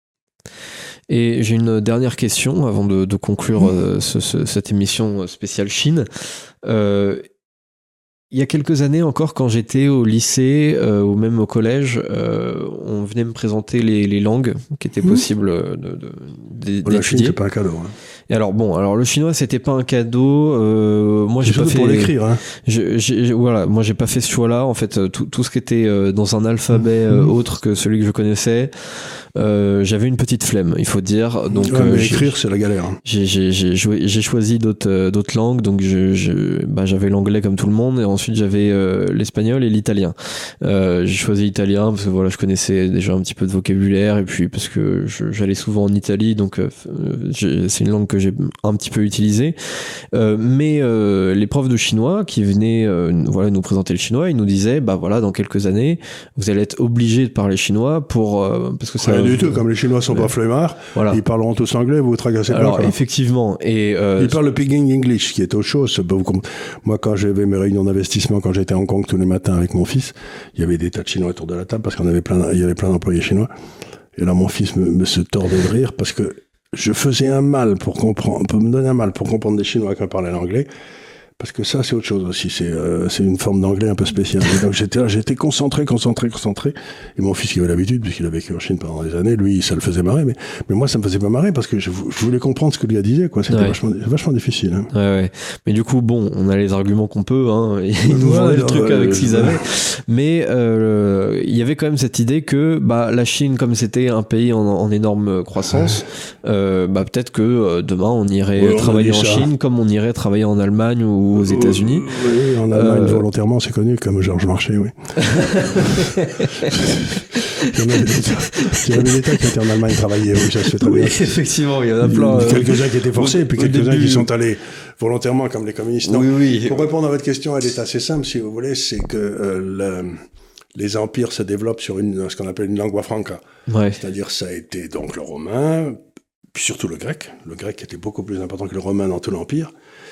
Et j'ai une dernière question avant de, de conclure mmh. euh, ce, ce, cette émission spéciale Chine. Euh, il y a quelques années encore, quand j'étais au lycée euh, ou même au collège, euh, on venait me présenter les, les langues qui étaient mmh. possibles de, de, de, bon, d'étudier. La Chine, c'est pas un cadeau. Hein. Et alors bon, alors le chinois c'était pas un cadeau. Euh, moi j'ai pas fait pour l'écrire. Hein. Je, j'ai, voilà, moi j'ai pas fait ce choix-là. En fait, tout, tout ce qui était euh, dans un alphabet mmh. euh, autre que celui que je connaissais, euh, j'avais une petite flemme, il faut dire. Donc ouais, mais euh, écrire c'est la galère. Hein. J'ai, j'ai, j'ai, joué, j'ai choisi d'autres, euh, d'autres langues. Donc je, je, bah, j'avais l'anglais comme tout le monde, et ensuite j'avais euh, l'espagnol et l'italien. Euh, j'ai choisi l'italien parce que voilà, je connaissais déjà un petit peu de vocabulaire, et puis parce que je, j'allais souvent en Italie, donc euh, c'est une langue que j'ai un petit peu utilisé, euh, mais euh, les profs de chinois qui venaient euh, voilà, nous présenter le chinois, ils nous disaient bah voilà, dans quelques années vous allez être obligés de parler chinois pour euh, parce que ça rien vous, du tout, comme les Chinois sont ouais. pas flemmards, voilà. Ils parleront tous anglais, vous vous tracassez pas. Alors effectivement, et euh, ils parlent le Peking English, qui est autre chose. Moi, quand j'avais mes réunions d'investissement, quand j'étais à Hong Kong tous les matins avec mon fils, il y avait des tas de Chinois autour de la table parce qu'on avait plein, il y avait plein d'employés chinois. Et là, mon fils me, me se tordait de rire parce que je faisais un mal pour comprendre, pour me donner un mal pour comprendre des Chinois qui parlaient l'anglais, parce que ça c'est autre chose aussi, c'est euh, c'est une forme d'anglais un peu spéciale. Et donc j'étais là, j'étais concentré, concentré, concentré. Et mon fils qui avait l'habitude, puisqu'il a vécu en Chine pendant des années, lui ça le faisait marrer, mais mais moi ça me faisait pas marrer parce que je, je voulais comprendre ce que lui disait, quoi. C'était ouais. vachement vachement difficile. Hein. Ouais, ouais. Mais du coup bon, on a les arguments qu'on peut, hein. Ils nous vendaient ouais, le truc ouais, avec ce qu'ils avaient. Mais euh, il y avait quand même cette idée que bah la Chine, comme c'était un pays en, en énorme croissance, euh, bah peut-être que euh, demain on irait ouais, travailler on en Chine comme on irait travailler en Allemagne ou aux États-Unis. Oui, en Allemagne, euh... volontairement, c'est connu comme Georges Marchais, oui. Il y en avait des tas qui étaient en Allemagne travailler, oui, ça se fait très oui, bien. Effectivement, il y en a plein. Quelques-uns qui étaient forcés, puis quelques-uns début... qui sont allés volontairement comme les communistes. Non, oui, oui. Pour répondre à votre question, elle est assez simple, si vous voulez, c'est que euh, le, les empires se développent sur une, ce qu'on appelle une lingua franca. Ouais. C'est-à-dire, ça a été donc le romain, puis surtout le grec. Le grec était beaucoup plus important que le romain dans tout l'empire.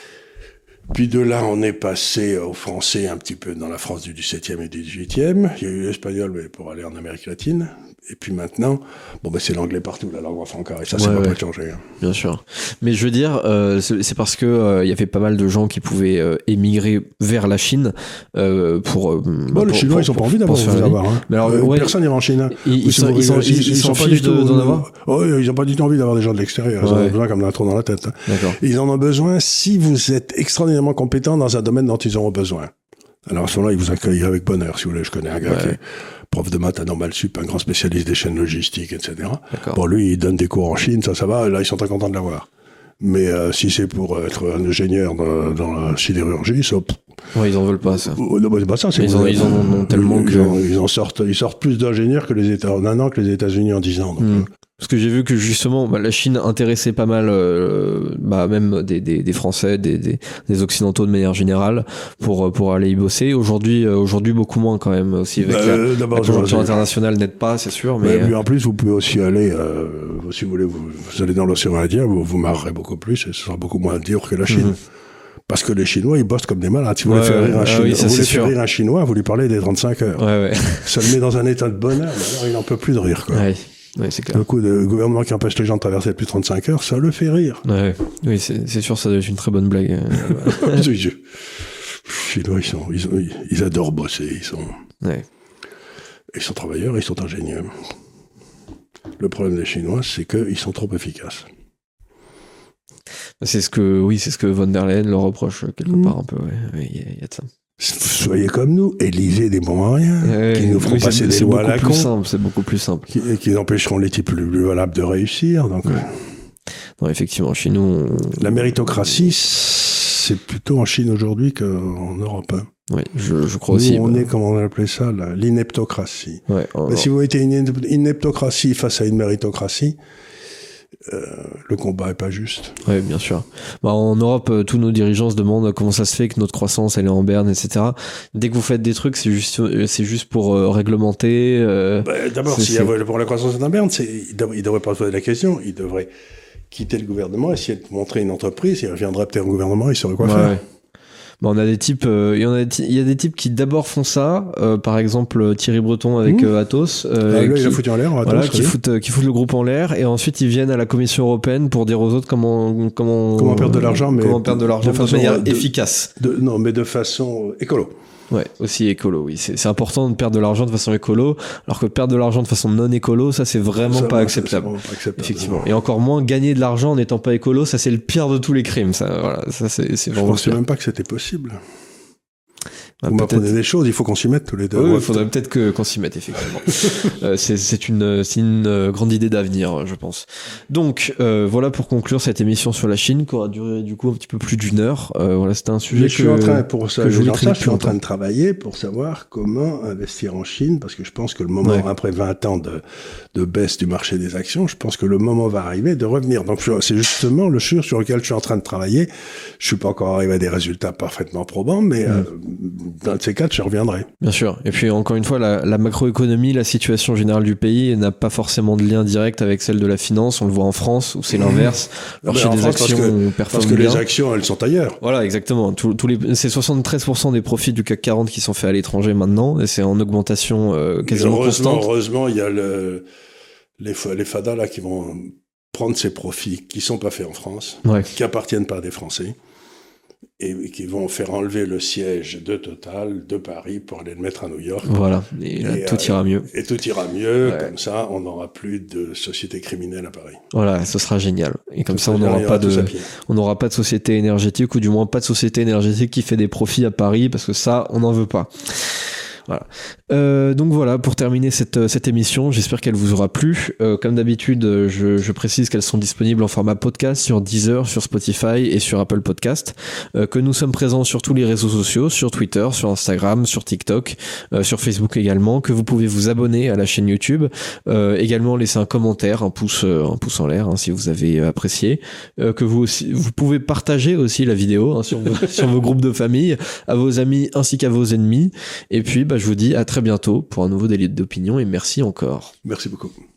Puis de là, on est passé au français un petit peu dans la France du dix-septième et du dix-huitième. Il y a eu l'espagnol mais pour aller en Amérique latine. Et puis maintenant, bon ben c'est l'anglais partout, la langue franca. Et ça, ouais, c'est pas ouais. prêt de changer. Hein. Bien sûr. Mais je veux dire, euh, c'est, c'est parce que euh, il y avait pas mal de gens qui pouvaient euh, émigrer vers la Chine euh, pour. Euh, bon, pour, les Chinois, pour, ils ont pas envie d'avoir vous avoir. Hein. Mais alors, euh, ouais, personne n'ira en Chine. Hein. Ils, ils, sont, ils, sont, ils, ils, ils sont pas du tout d'en avoir. Oh, ils ont pas du tout envie d'avoir des gens de l'extérieur. Ils ouais. en ont besoin comme d'un trou dans la tête. Hein. D'accord. Ils en ont besoin si vous êtes extraordinairement compétent dans un domaine dont ils auront besoin. Alors à ce moment-là, ils vous accueillent avec bonheur, si vous voulez. Je connais un gars ouais. qui est prof de maths à Normal Sup, un grand spécialiste des chaînes logistiques, et cetera. Bon, lui, il donne des cours en Chine, ça, ça va, et là, ils sont très contents de l'avoir. Mais euh, si c'est pour être un ingénieur dans, dans la sidérurgie, ça... Ouais, ils en veulent pas, ça. Euh, non, c'est pas ça. C'est ils, en, ils en ont tellement ils, que... en, ils en sortent, ils sortent plus d'ingénieurs que les États en un an que les États-Unis en dix ans. Donc, mmh. Parce que j'ai vu que justement, bah, la Chine intéressait pas mal, euh, bah, même des, des, des Français, des, des, des Occidentaux de manière générale, pour pour aller y bosser. Aujourd'hui, euh, aujourd'hui beaucoup moins quand même aussi. Avec euh, la, la conjoncture internationale n'aide pas, c'est sûr. Mais, mais euh... en plus, vous pouvez aussi aller, euh, si vous voulez, vous, vous allez dans l'océan Indien, vous vous marrerez beaucoup plus et ce sera beaucoup moins dur que la Chine. Mmh. Parce que les Chinois, ils bossent comme des malades. Si vous ouais, voulez faire rire un, ah Chinois, oui, vous voulez faire rire un Chinois, vous lui parlez des trente-cinq heures. Ouais, ouais. Ça le met dans un état de bonheur, mais alors il n'en peut plus de rire, quoi. Ouais. Ouais, c'est clair. Le coup de gouvernement qui empêche les gens de traverser plus de trente-cinq heures, ça le fait rire. Ouais. Oui, c'est, c'est sûr, ça doit être une très bonne blague. Les Chinois, ils sont, ils, ont, ils adorent bosser, ils sont, ouais. Ils sont travailleurs, ils sont ingénieux. Le problème des Chinois, c'est qu'ils sont trop efficaces. C'est ce que, oui, c'est ce que von der Leyen leur reproche quelque mmh. part un peu. Ouais, il y, y a de ça. Soyez comme nous, élisez des bons à rien, ouais, qui nous feront oui, passer des lois à la con. Simple, c'est beaucoup plus simple. Qui, qui empêcheront les types plus, plus valables de réussir. Donc, ouais. Non, effectivement, chez nous... On... La méritocratie, c'est plutôt en Chine aujourd'hui qu'en Europe. Hein. Oui, je, je crois Nous, aussi. on bah... est, comment on appelait ça, là, l'ineptocratie. Ouais, alors... Mais si vous mettez une ineptocratie face à une méritocratie, euh, le combat est pas juste. Oui, bien sûr. Bah, en Europe, euh, tous nos dirigeants se demandent comment ça se fait que notre croissance elle est en berne, et cetera. Dès que vous faites des trucs, c'est juste, euh, c'est juste pour euh, réglementer. Euh, bah, D'abord, s'il y a pour la croissance en berne, c'est, il devrait, il devrait pas se poser la question. Il devrait quitter le gouvernement, essayer de montrer une entreprise. Il reviendrait peut-être au gouvernement, il saurait quoi ouais, faire. Ouais. Bah, on a des types, euh, il y en a, il y a des types qui d'abord font ça, euh, par exemple Thierry Breton avec mmh. euh, Atos, euh, ah, là, qui, il a foutu en l'air, Atos, voilà, qui foutent, euh, qui foutent le groupe en l'air, et ensuite ils viennent à la Commission européenne pour dire aux autres comment comment comment perdre de l'argent, mais comment perdre de l'argent de, de manière de, efficace. De, non, mais de façon écolo. Ouais, aussi écolo, oui. C'est, c'est important de perdre de l'argent de façon écolo, alors que perdre de l'argent de façon non écolo, ça c'est vraiment ça, pas acceptable. C'est, c'est pas acceptable. Effectivement. Et encore moins gagner de l'argent en n'étant pas écolo, ça c'est le pire de tous les crimes. Ça, voilà, ça c'est, c'est vraiment. Je pensais même pas que c'était possible. Bah, vous m'apprenez des choses, il faut qu'on s'y mette tous les deux. Oui, il faudrait peut-être que, qu'on s'y mette, effectivement. euh, c'est, c'est, une, c'est une grande idée d'avenir, je pense. Donc, euh, voilà pour conclure cette émission sur la Chine, qui aura duré du coup un petit peu plus d'une heure. Euh, voilà, c'était un sujet Mais que je suis en train, pour ça, que je, voulais ça, je suis en train de travailler pour savoir comment investir en Chine, parce que je pense que le moment, ouais. après vingt ans de, de baisse du marché des actions, je pense que le moment va arriver de revenir. Donc, c'est justement le sujet sur lequel je suis en train de travailler. Je suis pas encore arrivé à des résultats parfaitement probants, mais, mmh. euh, dans ces cas, je reviendrai. Bien sûr. Et puis, encore une fois, la, la macroéconomie, la situation générale du pays n'a pas forcément de lien direct avec celle de la finance. On le voit en France, où c'est l'inverse. Le marché des actions performe bien. Parce que bien. les actions, elles sont ailleurs. Voilà, exactement. Tous, tous les, c'est soixante-treize pour cent des profits du C A C quarante qui sont faits à l'étranger maintenant, et c'est en augmentation euh, quasiment heureusement, constante. Heureusement, il y a le, les, les F A D A là qui vont prendre ces profits qui sont pas faits en France, ouais. qui appartiennent pas à des Français, et qui vont faire enlever le siège de Total de Paris pour aller le mettre à New York. Voilà, et, là, et tout ira mieux. Et tout ira mieux, ouais. Comme ça, on n'aura plus de société criminelle à Paris. Voilà, ce sera génial. Et comme ça, ça on n'aura pas de, on n'aura pas de société énergétique, ou du moins pas de société énergétique qui fait des profits à Paris, parce que ça, on n'en veut pas. Voilà. Euh, donc voilà, pour terminer cette, cette émission, j'espère qu'elle vous aura plu. Euh, comme d'habitude, je, je précise qu'elles sont disponibles en format podcast sur Deezer, sur Spotify et sur Apple Podcast. Euh, que nous sommes présents sur tous les réseaux sociaux, sur Twitter, sur Instagram, sur TikTok, euh, sur Facebook également. Que vous pouvez vous abonner à la chaîne YouTube. Euh, également laisser un commentaire, un pouce, un pouce en l'air hein, si vous avez apprécié. Euh, que vous aussi, vous pouvez partager aussi la vidéo hein, sur, vos, sur vos groupes de famille, à vos amis ainsi qu'à vos ennemis. Et puis, bah, je vous dis à très bientôt pour un nouveau délit d'opinion et merci encore. Merci beaucoup.